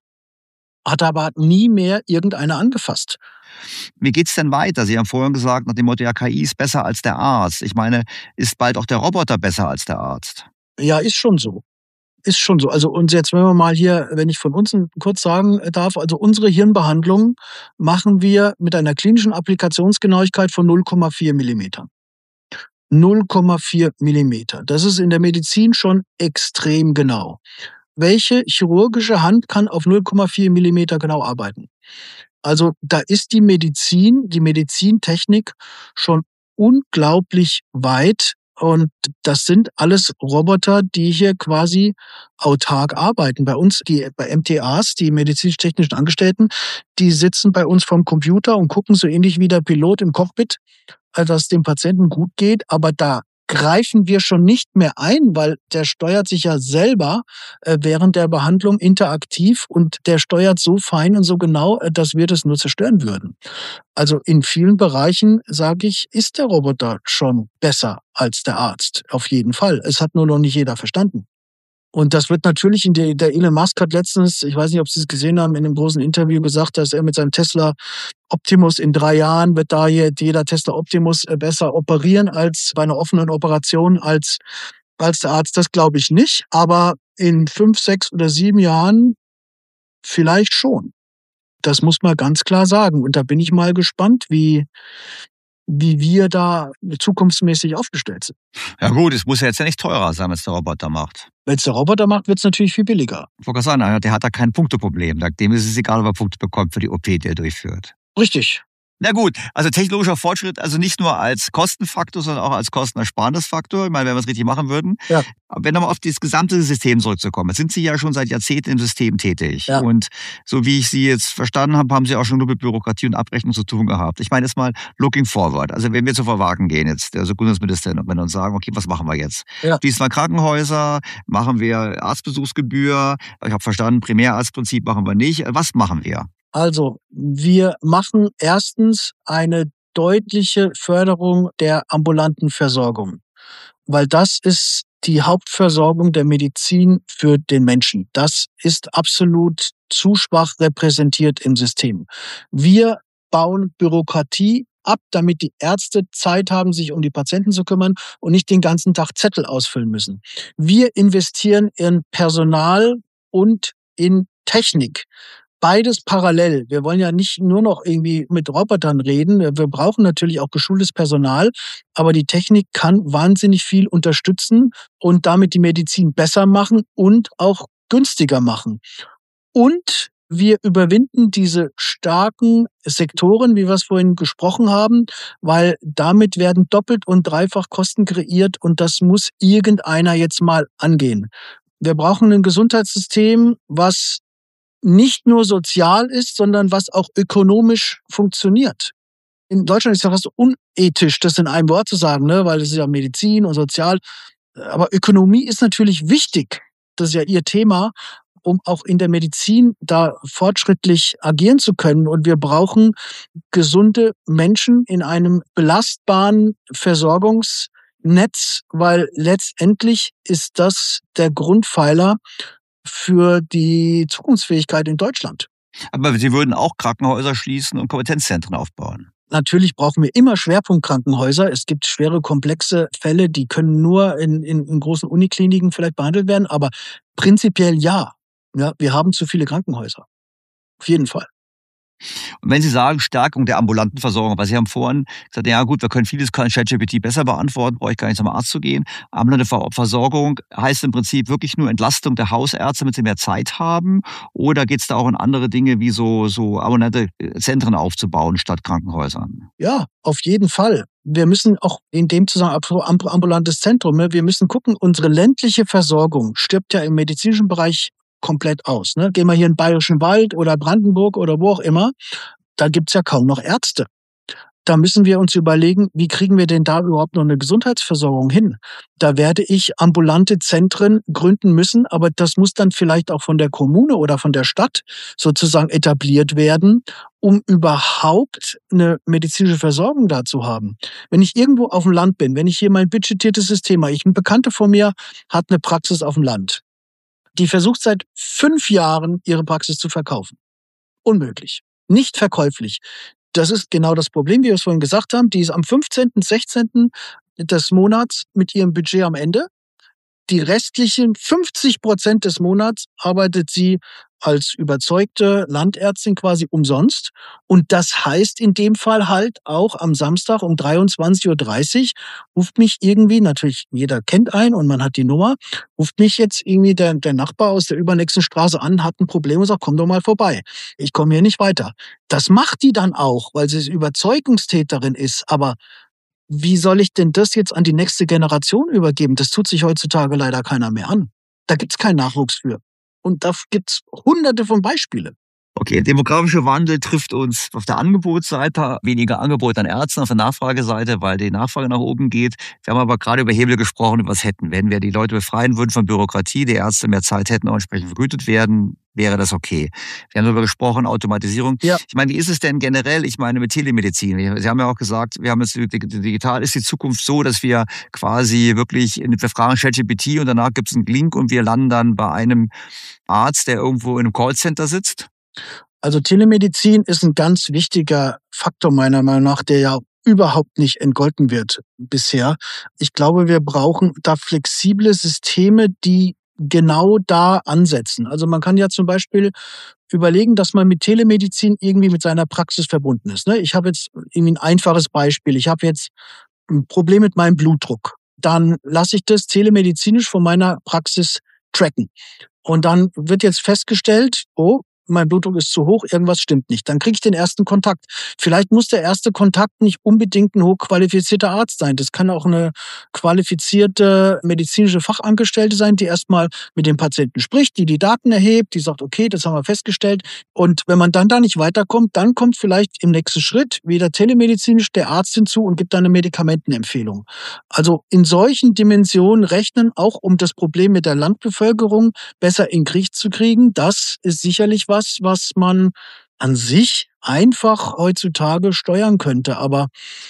hat aber nie mehr irgendeiner angefasst. Wie geht's denn weiter? Sie haben vorhin gesagt, nach dem Motto, ja, K I ist besser als der Arzt. Ich meine, ist bald auch der Roboter besser als der Arzt? Ja, ist schon so. Ist schon so. Also und jetzt, wenn wir mal hier, wenn ich von uns kurz sagen darf, also unsere Hirnbehandlung machen wir mit einer klinischen Applikationsgenauigkeit von null Komma vier Millimeter. null Komma vier Millimeter. Das ist in der Medizin schon extrem genau. Welche chirurgische Hand kann auf null Komma vier Millimeter genau arbeiten? Also da ist die Medizin, die Medizintechnik schon unglaublich weit. Und das sind alles Roboter, die hier quasi autark arbeiten. Bei uns, die bei M T As, die medizinisch-technischen Angestellten, die sitzen bei uns vorm Computer und gucken so ähnlich wie der Pilot im Cockpit, dass es dem Patienten gut geht. Aber da greifen wir schon nicht mehr ein, weil der steuert sich ja selber äh, während der Behandlung interaktiv und der steuert so fein und so genau, äh, dass wir das nur zerstören würden. Also in vielen Bereichen, sage ich, ist der Roboter schon besser als der Arzt. Auf jeden Fall. Es hat nur noch nicht jeder verstanden. Und das wird natürlich in der, der Elon Musk hat letztens, ich weiß nicht, ob Sie es gesehen haben, in einem großen Interview gesagt, dass er mit seinem Tesla Optimus in drei Jahren wird da hier jeder Tesla Optimus besser operieren als bei einer offenen Operation als, als der Arzt. Das glaube ich nicht. Aber in fünf, sechs oder sieben Jahren vielleicht schon. Das muss man ganz klar sagen. Und da bin ich mal gespannt, wie, wie wir da zukunftsmäßig aufgestellt sind. Ja gut, es muss ja jetzt ja nicht teurer sein, wenn es der Roboter macht. Wenn es der Roboter macht, wird es natürlich viel billiger. Ich wollte gerade sagen, der hat da kein Punkteproblem. Dem ist es egal, ob er Punkte bekommt für die O P, die er durchführt. Richtig. Na gut, also technologischer Fortschritt, also nicht nur als Kostenfaktor, sondern auch als Kostenersparnisfaktor. Ich meine, wenn wir es richtig machen würden. Ja. Aber wenn nochmal auf das gesamte System zurückzukommen, jetzt sind Sie ja schon seit Jahrzehnten im System tätig. Ja. Und so wie ich Sie jetzt verstanden habe, haben Sie auch schon nur mit Bürokratie und Abrechnung zu tun gehabt. Ich meine jetzt mal looking forward. Also wenn wir zu Verwagen gehen jetzt, also Gesundheitsministerin, wenn wir uns sagen, okay, was machen wir jetzt? Ja. Schließen wir Krankenhäuser, machen wir Arztbesuchsgebühr, ich habe verstanden, Primärarztprinzip machen wir nicht. Was machen wir? Also, wir machen erstens eine deutliche Förderung der ambulanten Versorgung, weil das ist die Hauptversorgung der Medizin für den Menschen. Das ist absolut zu schwach repräsentiert im System. Wir bauen Bürokratie ab, damit die Ärzte Zeit haben, sich um die Patienten zu kümmern und nicht den ganzen Tag Zettel ausfüllen müssen. Wir investieren in Personal und in Technik. Beides parallel. Wir wollen ja nicht nur noch irgendwie mit Robotern reden. Wir brauchen natürlich auch geschultes Personal. Aber die Technik kann wahnsinnig viel unterstützen und damit die Medizin besser machen und auch günstiger machen. Und wir überwinden diese starken Sektoren, wie wir es vorhin gesprochen haben, weil damit werden doppelt und dreifach Kosten kreiert und das muss irgendeiner jetzt mal angehen. Wir brauchen ein Gesundheitssystem, was nicht nur sozial ist, sondern was auch ökonomisch funktioniert. In Deutschland ist ja fast unethisch, das in einem Wort zu sagen, ne? Weil es ist ja Medizin und Sozial. Aber Ökonomie ist natürlich wichtig. Das ist ja Ihr Thema, um auch in der Medizin da fortschrittlich agieren zu können. Und wir brauchen gesunde Menschen in einem belastbaren Versorgungsnetz, weil letztendlich ist das der Grundpfeiler für die Zukunftsfähigkeit in Deutschland. Aber Sie würden auch Krankenhäuser schließen und Kompetenzzentren aufbauen. Natürlich brauchen wir immer Schwerpunktkrankenhäuser. Es gibt schwere, komplexe Fälle, die können nur in, in, in großen Unikliniken vielleicht behandelt werden. Aber prinzipiell ja. Ja, wir haben zu viele Krankenhäuser. Auf jeden Fall. Und wenn Sie sagen, Stärkung der ambulanten Versorgung, weil Sie haben vorhin gesagt, ja gut, wir können vieles, kann ChatGPT besser beantworten, brauche ich gar nicht zum Arzt zu gehen. Ambulante Versorgung heißt im Prinzip wirklich nur Entlastung der Hausärzte, damit sie mehr Zeit haben? Oder geht es da auch in andere Dinge, wie so, so ambulante Zentren aufzubauen statt Krankenhäusern? Ja, auf jeden Fall. Wir müssen auch in dem Zusammenhang ambulantes Zentrum, wir müssen gucken, unsere ländliche Versorgung stirbt ja im medizinischen Bereich komplett aus. Ne? Gehen wir hier in den Bayerischen Wald oder Brandenburg oder wo auch immer, da gibt's ja kaum noch Ärzte. Da müssen wir uns überlegen, wie kriegen wir denn da überhaupt noch eine Gesundheitsversorgung hin? Da werde ich ambulante Zentren gründen müssen, aber das muss dann vielleicht auch von der Kommune oder von der Stadt sozusagen etabliert werden, um überhaupt eine medizinische Versorgung da zu haben. Wenn ich irgendwo auf dem Land bin, wenn ich hier mein budgetiertes System habe, ich, eine Bekannte von mir hat eine Praxis auf dem Land. Die versucht seit fünf Jahren, ihre Praxis zu verkaufen. Unmöglich. Nicht verkäuflich. Das ist genau das Problem, wie wir es vorhin gesagt haben. Die ist am fünfzehnten, sechzehnten des Monats mit ihrem Budget am Ende. Die restlichen fünfzig Prozent des Monats arbeitet sie als überzeugte Landärztin quasi umsonst. Und das heißt in dem Fall halt auch am Samstag um dreiundzwanzig Uhr dreißig ruft mich irgendwie, natürlich jeder kennt einen und man hat die Nummer, ruft mich jetzt irgendwie der, der Nachbar aus der übernächsten Straße an, hat ein Problem und sagt, komm doch mal vorbei. Ich komme hier nicht weiter. Das macht die dann auch, weil sie Überzeugungstäterin ist. Aber wie soll ich denn das jetzt an die nächste Generation übergeben? Das tut sich heutzutage leider keiner mehr an. Da gibt's keinen Nachwuchs für. Und da gibt's hunderte von Beispielen. Okay, demografischer Wandel trifft uns auf der Angebotsseite, weniger Angebot an Ärzten, auf der Nachfrageseite, weil die Nachfrage nach oben geht. Wir haben aber gerade über Hebel gesprochen, über was hätten. Wenn wir die Leute befreien würden von Bürokratie, die Ärzte mehr Zeit hätten und entsprechend vergütet werden, wäre das okay. Wir haben darüber gesprochen, Automatisierung. Ja. Ich meine, wie ist es denn generell, ich meine, mit Telemedizin? Sie haben ja auch gesagt, wir haben jetzt digital, ist die Zukunft so, dass wir quasi wirklich, wir fragen ChatGPT und danach gibt es einen Link und wir landen dann bei einem Arzt, der irgendwo in einem Callcenter sitzt? Also Telemedizin ist ein ganz wichtiger Faktor meiner Meinung nach, der ja überhaupt nicht entgolten wird bisher. Ich glaube, wir brauchen da flexible Systeme, die genau da ansetzen. Also man kann ja zum Beispiel überlegen, dass man mit Telemedizin irgendwie mit seiner Praxis verbunden ist. Ich habe jetzt irgendwie ein einfaches Beispiel. Ich habe jetzt ein Problem mit meinem Blutdruck. Dann lasse ich das telemedizinisch von meiner Praxis tracken. Und dann wird jetzt festgestellt, oh, mein Blutdruck ist zu hoch, irgendwas stimmt nicht. Dann kriege ich den ersten Kontakt. Vielleicht muss der erste Kontakt nicht unbedingt ein hochqualifizierter Arzt sein. Das kann auch eine qualifizierte medizinische Fachangestellte sein, die erstmal mit dem Patienten spricht, die die Daten erhebt, die sagt, okay, das haben wir festgestellt. Und wenn man dann da nicht weiterkommt, dann kommt vielleicht im nächsten Schritt wieder telemedizinisch der Arzt hinzu und gibt dann eine Medikamentenempfehlung. Also in solchen Dimensionen rechnen, auch um das Problem mit der Landbevölkerung besser in den Griff zu kriegen, das ist sicherlich was, was man an sich einfach heutzutage steuern könnte. Aber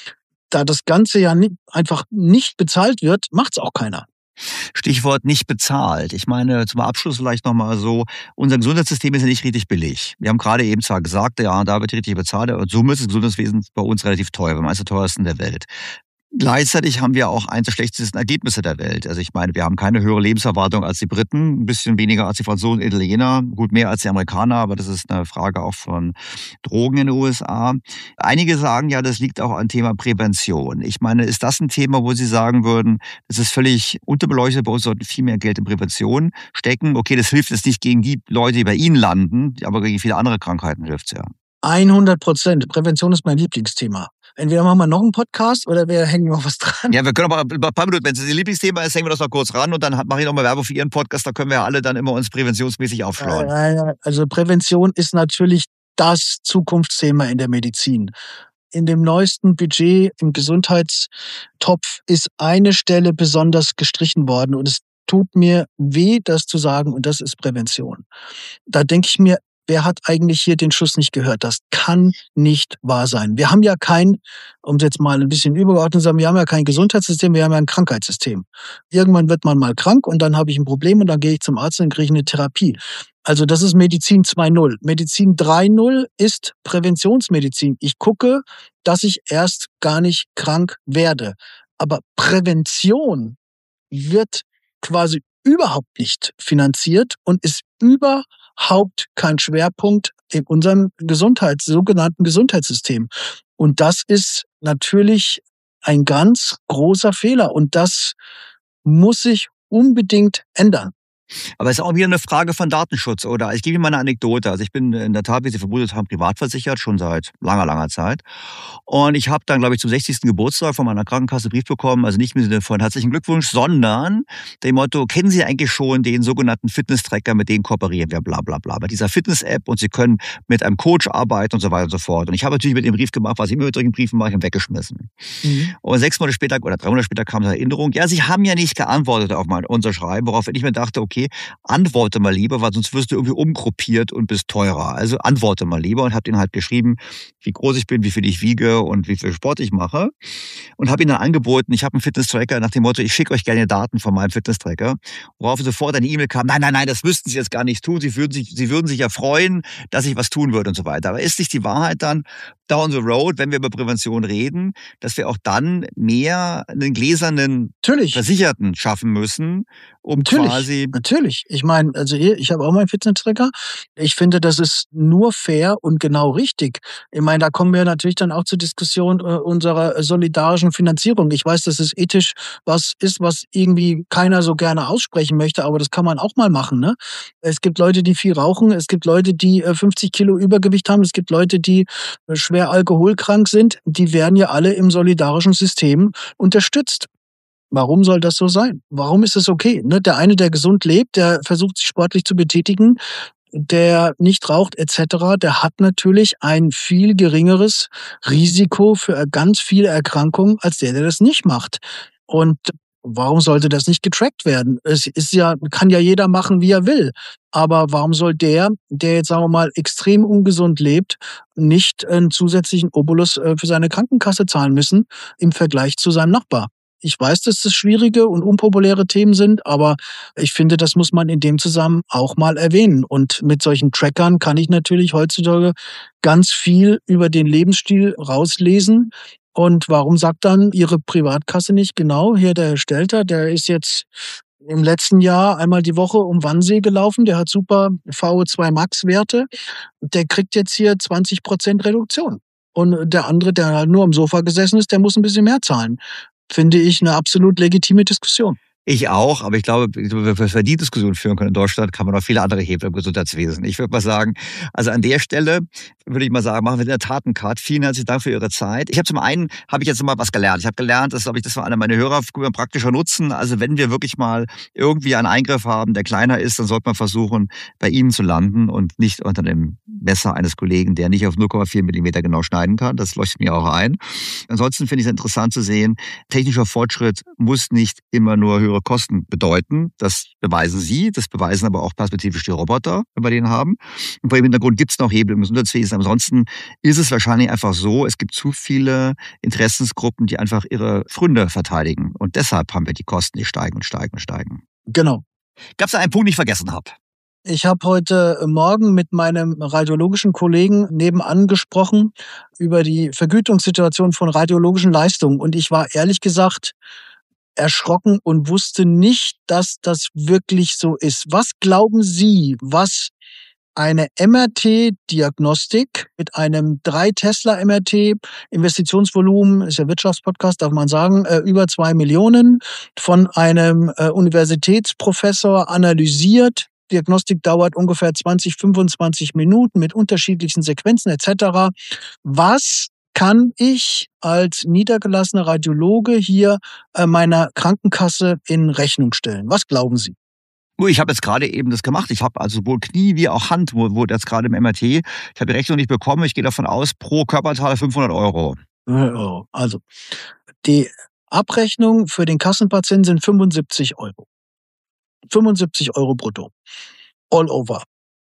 da das Ganze ja nicht, einfach nicht bezahlt wird, macht es auch keiner. Stichwort nicht bezahlt. Ich meine, zum Abschluss vielleicht nochmal so, unser Gesundheitssystem ist ja nicht richtig billig. Wir haben gerade eben zwar gesagt, ja, da wird richtig bezahlt, aber so ist das Gesundheitswesen bei uns relativ teuer, wir haben eines der teuersten der Welt. Gleichzeitig haben wir auch eines der schlechtesten Ergebnisse der Welt. Also ich meine, wir haben keine höhere Lebenserwartung als die Briten, ein bisschen weniger als die Franzosen und Italiener, gut mehr als die Amerikaner, aber das ist eine Frage auch von Drogen in den U S A. Einige sagen ja, das liegt auch am Thema Prävention. Ich meine, ist das ein Thema, wo Sie sagen würden, das ist völlig unterbeleuchtet, bei uns sollten viel mehr Geld in Prävention stecken? Okay, das hilft jetzt nicht gegen die Leute, die bei Ihnen landen, aber gegen viele andere Krankheiten hilft es ja. hundert Prozent. Prävention ist mein Lieblingsthema. Entweder machen wir noch einen Podcast oder wir hängen noch was dran. Ja, wir können aber ein paar Minuten, wenn es Ihr Lieblingsthema ist, hängen wir das noch kurz ran und dann mache ich noch mal Werbung für Ihren Podcast, da können wir alle dann immer uns präventionsmäßig aufschlauen. Also Prävention ist natürlich das Zukunftsthema in der Medizin. In dem neuesten Budget im Gesundheitstopf ist eine Stelle besonders gestrichen worden und es tut mir weh, das zu sagen, und das ist Prävention. Da denke ich mir, wer hat eigentlich hier den Schuss nicht gehört? Das kann nicht wahr sein. Wir haben ja kein, um es jetzt mal ein bisschen übergeordnet zu sagen, wir haben ja kein Gesundheitssystem, wir haben ja ein Krankheitssystem. Irgendwann wird man mal krank und dann habe ich ein Problem und dann gehe ich zum Arzt und kriege ich eine Therapie. Also das ist Medizin zwei Punkt null. Medizin drei Punkt null ist Präventionsmedizin. Ich gucke, dass ich erst gar nicht krank werde. Aber Prävention wird quasi überhaupt nicht finanziert und ist überhaupt kein Schwerpunkt in unserem Gesundheits, sogenannten Gesundheitssystem. Und das ist natürlich ein ganz großer Fehler und das muss sich unbedingt ändern. Aber es ist auch wieder eine Frage von Datenschutz, oder? Ich gebe Ihnen mal eine Anekdote. Also ich bin in der Tat, wie Sie vermutet haben, privat versichert, schon seit langer, langer Zeit. Und ich habe dann, glaube ich, zum sechzigsten Geburtstag von meiner Krankenkasse einen Brief bekommen, also nicht im Sinne von herzlichen Glückwunsch, sondern dem Motto, kennen Sie eigentlich schon den sogenannten Fitness-Tracker, mit denen kooperieren wir, bla bla bla, bei dieser Fitness-App und Sie können mit einem Coach arbeiten und so weiter und so fort. Und ich habe natürlich mit dem Brief gemacht, was ich immer mit solchen Briefen mache, ich habe weggeschmissen. Mhm. Und sechs Monate später oder drei Monate später kam eine Erinnerung, ja, Sie haben ja nicht geantwortet auf mein Unterschreiben, worauf ich mir dachte, okay, antworte mal lieber, weil sonst wirst du irgendwie umgruppiert und bist teurer. Also antworte mal lieber und habe denen halt geschrieben, wie groß ich bin, wie viel ich wiege und wie viel Sport ich mache. Und habe ihnen dann angeboten, ich habe einen Fitness-Tracker nach dem Motto, ich schicke euch gerne Daten von meinem Fitness-Tracker. Worauf sofort eine E-Mail kam, nein, nein, nein, das müssten Sie jetzt gar nicht tun. Sie würden sich, Sie würden sich ja freuen, dass ich was tun würde und so weiter. Aber ist nicht die Wahrheit dann down the road, wenn wir über Prävention reden, dass wir auch dann mehr einen gläsernen Natürlich. Versicherten schaffen müssen, um natürlich, quasi... Natürlich. Ich meine, also hier, ich habe auch meinen Fitness-Tracker. Ich finde, das ist nur fair und genau richtig. Ich meine, da kommen wir natürlich dann auch zur Diskussion äh, unserer solidarischen Finanzierung. Ich weiß, dass es ethisch was ist, was irgendwie keiner so gerne aussprechen möchte, aber das kann man auch mal machen. Ne? Es gibt Leute, die viel rauchen, es gibt Leute, die äh, fünfzig Kilo Übergewicht haben, es gibt Leute, die äh, schwer alkoholkrank sind. Die werden ja alle im solidarischen System unterstützt. Warum soll das so sein? Warum ist es okay? Ne? Der eine, der gesund lebt, der versucht sich sportlich zu betätigen, der nicht raucht et cetera, der hat natürlich ein viel geringeres Risiko für ganz viele Erkrankungen als der, der das nicht macht. Und warum sollte das nicht getrackt werden? Es ist ja, kann ja jeder machen, wie er will. Aber warum soll der, der jetzt, sagen wir mal, extrem ungesund lebt, nicht einen zusätzlichen Obolus für seine Krankenkasse zahlen müssen im Vergleich zu seinem Nachbar? Ich weiß, dass das schwierige und unpopuläre Themen sind, aber ich finde, das muss man in dem Zusammenhang auch mal erwähnen. Und mit solchen Trackern kann ich natürlich heutzutage ganz viel über den Lebensstil rauslesen. Und warum sagt dann Ihre Privatkasse nicht genau, hier der Herr Stelter, der ist jetzt im letzten Jahr einmal die Woche um Wannsee gelaufen. Der hat super V O zwei Max-Werte. Der kriegt jetzt hier zwanzig Prozent Reduktion. Und der andere, der halt nur am Sofa gesessen ist, der muss ein bisschen mehr zahlen. Finde ich eine absolut legitime Diskussion. Ich auch, aber ich glaube, wenn wir die Diskussion führen können in Deutschland, kann man noch viele andere Hebel im Gesundheitswesen. Ich würde mal sagen, also an der Stelle würde ich mal sagen, machen wir in der Tat einen Cut. Vielen herzlichen Dank für Ihre Zeit. Ich habe zum einen, habe ich jetzt mal was gelernt. Ich habe gelernt, das glaube ich, das war einer meiner Hörer, praktischer Nutzen. Also wenn wir wirklich mal irgendwie einen Eingriff haben, der kleiner ist, dann sollte man versuchen, bei Ihnen zu landen und nicht unter dem Messer eines Kollegen, der nicht auf null Komma vier Millimeter genau schneiden kann. Das leuchtet mir auch ein. Ansonsten finde ich es interessant zu sehen, technischer Fortschritt muss nicht immer nur höhere Kosten bedeuten. Das beweisen Sie, das beweisen aber auch perspektivisch die Roboter, wenn wir den haben. Und vor dem Hintergrund gibt es noch Hebel im Gesundheitswesen. Ansonsten ist es wahrscheinlich einfach so, es gibt zu viele Interessensgruppen, die einfach ihre Pfründe verteidigen. Und deshalb haben wir die Kosten, die steigen und steigen und steigen. Genau. Gab es da einen Punkt, den ich vergessen habe? Ich habe heute Morgen mit meinem radiologischen Kollegen nebenan gesprochen über die Vergütungssituation von radiologischen Leistungen. Und ich war ehrlich gesagt erschrocken und wusste nicht, dass das wirklich so ist. Was glauben Sie, was eine M R T-Diagnostik mit einem drei Tesla M R T, Investitionsvolumen, ist ja Wirtschaftspodcast, darf man sagen, äh, über zwei Millionen, von einem äh, Universitätsprofessor analysiert. Diagnostik dauert ungefähr zwanzig, fünfundzwanzig Minuten mit unterschiedlichen Sequenzen et cetera. Was kann ich als niedergelassener Radiologe hier äh, meiner Krankenkasse in Rechnung stellen? Was glauben Sie? Ich habe jetzt gerade eben das gemacht. Ich habe also sowohl Knie wie auch Hand, wo, wo jetzt gerade im M R T. Ich habe die Rechnung nicht bekommen. Ich gehe davon aus, pro Körperteil fünfhundert Euro. Also, die Abrechnung für den Kassenpatienten sind fünfundsiebzig Euro. fünfundsiebzig Euro brutto. All over.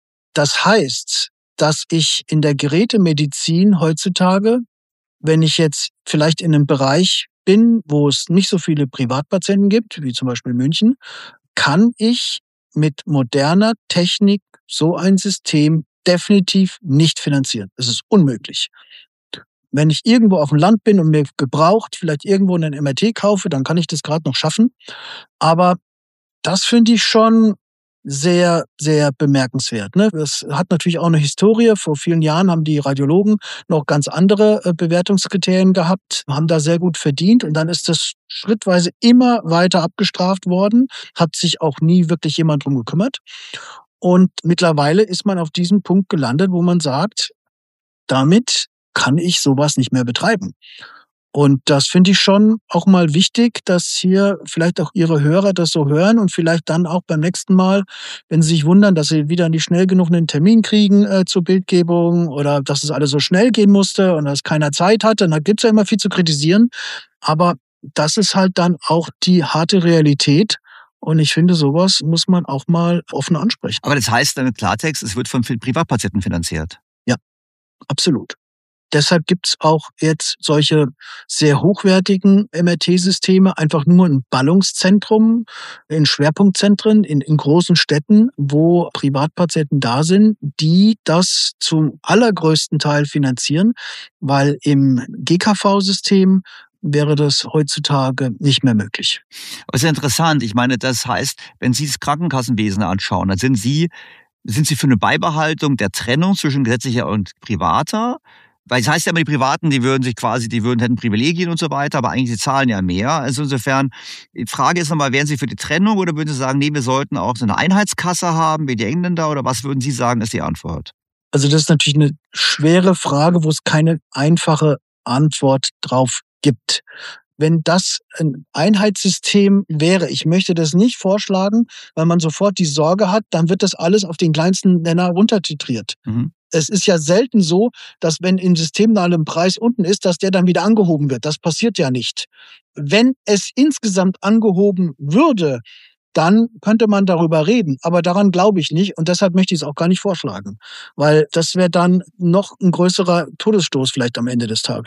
Das heißt, dass ich in der Gerätemedizin heutzutage, wenn ich jetzt vielleicht in einem Bereich bin, wo es nicht so viele Privatpatienten gibt, wie zum Beispiel München, kann ich mit moderner Technik so ein System definitiv nicht finanzieren. Es ist unmöglich. Wenn ich irgendwo auf dem Land bin und mir gebraucht vielleicht irgendwo einen M R T kaufe, dann kann ich das gerade noch schaffen. Aber das finde ich schon sehr, sehr bemerkenswert. Ne? Das hat natürlich auch eine Historie. Vor vielen Jahren haben die Radiologen noch ganz andere äh, Bewertungskriterien gehabt, haben da sehr gut verdient und dann ist das schrittweise immer weiter abgestraft worden, hat sich auch nie wirklich jemand drum gekümmert. Und mittlerweile ist man auf diesem Punkt gelandet, wo man sagt, damit kann ich sowas nicht mehr betreiben. Und das finde ich schon auch mal wichtig, dass hier vielleicht auch Ihre Hörer das so hören und vielleicht dann auch beim nächsten Mal, wenn Sie sich wundern, dass Sie wieder nicht schnell genug einen Termin kriegen äh, zur Bildgebung oder dass es alles so schnell gehen musste und dass keiner Zeit hatte, dann gibt es ja immer viel zu kritisieren. Aber das ist halt dann auch die harte Realität. Und ich finde, sowas muss man auch mal offen ansprechen. Aber das heißt dann im Klartext, es wird von Privatpatienten finanziert? Ja, absolut. Deshalb gibt's auch jetzt solche sehr hochwertigen M R T-Systeme, einfach nur ein Ballungszentrum, in Schwerpunktzentren, in, in großen Städten, wo Privatpatienten da sind, die das zum allergrößten Teil finanzieren, weil im G K V-System wäre das heutzutage nicht mehr möglich. Aber es ist interessant. Ich meine, das heißt, wenn Sie das Krankenkassenwesen anschauen, dann sind Sie, sind Sie für eine Beibehaltung der Trennung zwischen gesetzlicher und privater? Weil es heißt ja immer, die Privaten, die würden sich quasi, die würden hätten Privilegien und so weiter, aber eigentlich, sie zahlen ja mehr. Also insofern, die Frage ist nochmal, wären Sie für die Trennung oder würden Sie sagen, nee, wir sollten auch so eine Einheitskasse haben, wie die Engländer, oder was würden Sie sagen, ist die Antwort? Also das ist natürlich eine schwere Frage, wo es keine einfache Antwort drauf gibt. Wenn das ein Einheitssystem wäre, ich möchte das nicht vorschlagen, weil man sofort die Sorge hat, dann wird das alles auf den kleinsten Nenner runtertitriert. Mhm. Es ist ja selten so, dass wenn im System da ein Preis unten ist, dass der dann wieder angehoben wird. Das passiert ja nicht. Wenn es insgesamt angehoben würde, dann könnte man darüber reden. Aber daran glaube ich nicht und deshalb möchte ich es auch gar nicht vorschlagen. Weil das wäre dann noch ein größerer Todesstoß vielleicht am Ende des Tages.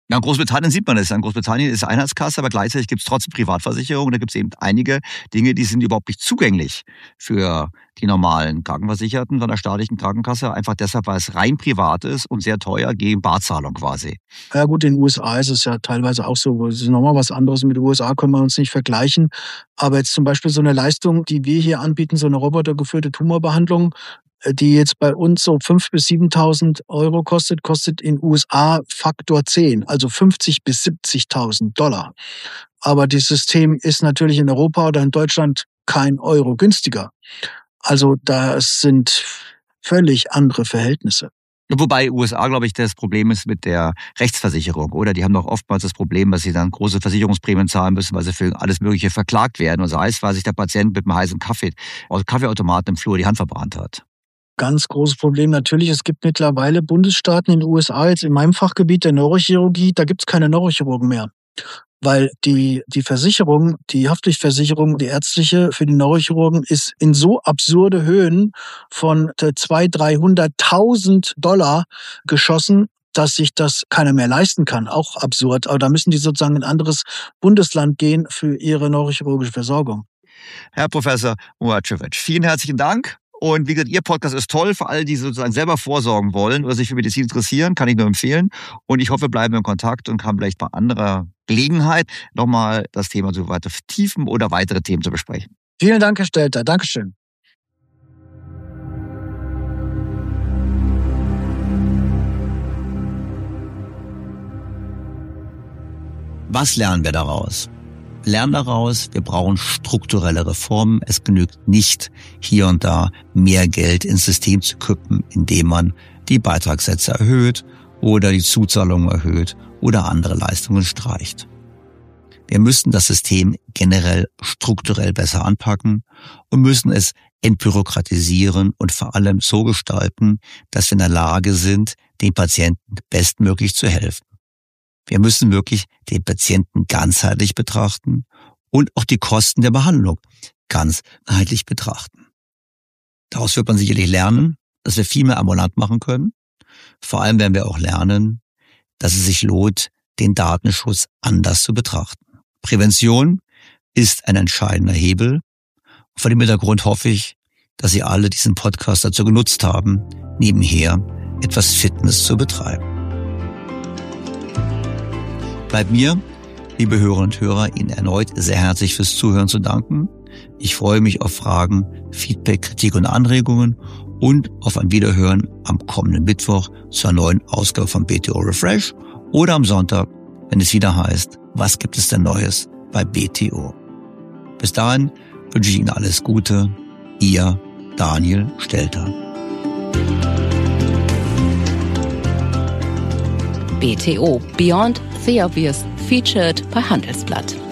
Ja, in Großbritannien sieht man es. In Großbritannien ist Einheitskasse, aber gleichzeitig gibt es trotzdem Privatversicherungen. Da gibt es eben einige Dinge, die sind überhaupt nicht zugänglich für die normalen Krankenversicherten von der staatlichen Krankenkasse. Einfach deshalb, weil es rein privat ist und sehr teuer gegen Barzahlung quasi. Ja gut, in den U S A ist es ja teilweise auch so. Es ist nochmal was anderes. Mit den U S A können wir uns nicht vergleichen. Aber jetzt zum Beispiel so eine Leistung, die wir hier anbieten, so eine robotergeführte Tumorbehandlung, die jetzt bei uns so fünftausend bis siebentausend Euro kostet, kostet in den U S A Faktor zehn, also fünfzig bis siebzigtausend Dollar. Aber das System ist natürlich in Europa oder in Deutschland kein Euro günstiger. Also das sind völlig andere Verhältnisse. Wobei U S A, glaube ich, das Problem ist mit der Rechtsversicherung, oder? Die haben doch oftmals das Problem, dass sie dann große Versicherungsprämien zahlen müssen, weil sie für alles Mögliche verklagt werden. Und sei es, weil sich der Patient mit einem heißen Kaffee aus Kaffeeautomaten im Flur die Hand verbrannt hat. Ganz großes Problem natürlich, es gibt mittlerweile Bundesstaaten in den U S A, jetzt in meinem Fachgebiet der Neurochirurgie, da gibt es keine Neurochirurgen mehr. Weil die, die Versicherung, die Haftpflichtversicherung, die ärztliche für die Neurochirurgen ist in so absurde Höhen von zweihunderttausend, dreihunderttausend Dollar geschossen, dass sich das keiner mehr leisten kann. Auch absurd. Aber da müssen die sozusagen in ein anderes Bundesland gehen für ihre neurochirurgische Versorgung. Herr Professor Muhacevic, vielen herzlichen Dank. Und wie gesagt, Ihr Podcast ist toll für alle, die sozusagen selber vorsorgen wollen oder sich für Medizin interessieren, kann ich nur empfehlen. Und ich hoffe, wir bleiben in Kontakt und haben vielleicht bei anderer Gelegenheit nochmal das Thema so weiter vertiefen oder weitere Themen zu besprechen. Vielen Dank, Herr Stelter. Dankeschön. Was lernen wir daraus? Lernen daraus, wir brauchen strukturelle Reformen. Es genügt nicht, hier und da mehr Geld ins System zu kippen, indem man die Beitragssätze erhöht oder die Zuzahlungen erhöht oder andere Leistungen streicht. Wir müssen das System generell strukturell besser anpacken und müssen es entbürokratisieren und vor allem so gestalten, dass wir in der Lage sind, den Patienten bestmöglich zu helfen. Wir müssen wirklich den Patienten ganzheitlich betrachten und auch die Kosten der Behandlung ganzheitlich betrachten. Daraus wird man sicherlich lernen, dass wir viel mehr ambulant machen können. Vor allem werden wir auch lernen, dass es sich lohnt, den Datenschutz anders zu betrachten. Prävention ist ein entscheidender Hebel. Vor dem Hintergrund hoffe ich, dass Sie alle diesen Podcast dazu genutzt haben, nebenher etwas Fitness zu betreiben. Bleibt mir, liebe Hörerinnen und Hörer, Ihnen erneut sehr herzlich fürs Zuhören zu danken. Ich freue mich auf Fragen, Feedback, Kritik und Anregungen und auf ein Wiederhören am kommenden Mittwoch zur neuen Ausgabe von B T O Refresh oder am Sonntag, wenn es wieder heißt, was gibt es denn Neues bei B T O? Bis dahin wünsche ich Ihnen alles Gute. Ihr Daniel Stelter. B T O Beyond the Obvious featured bei Handelsblatt.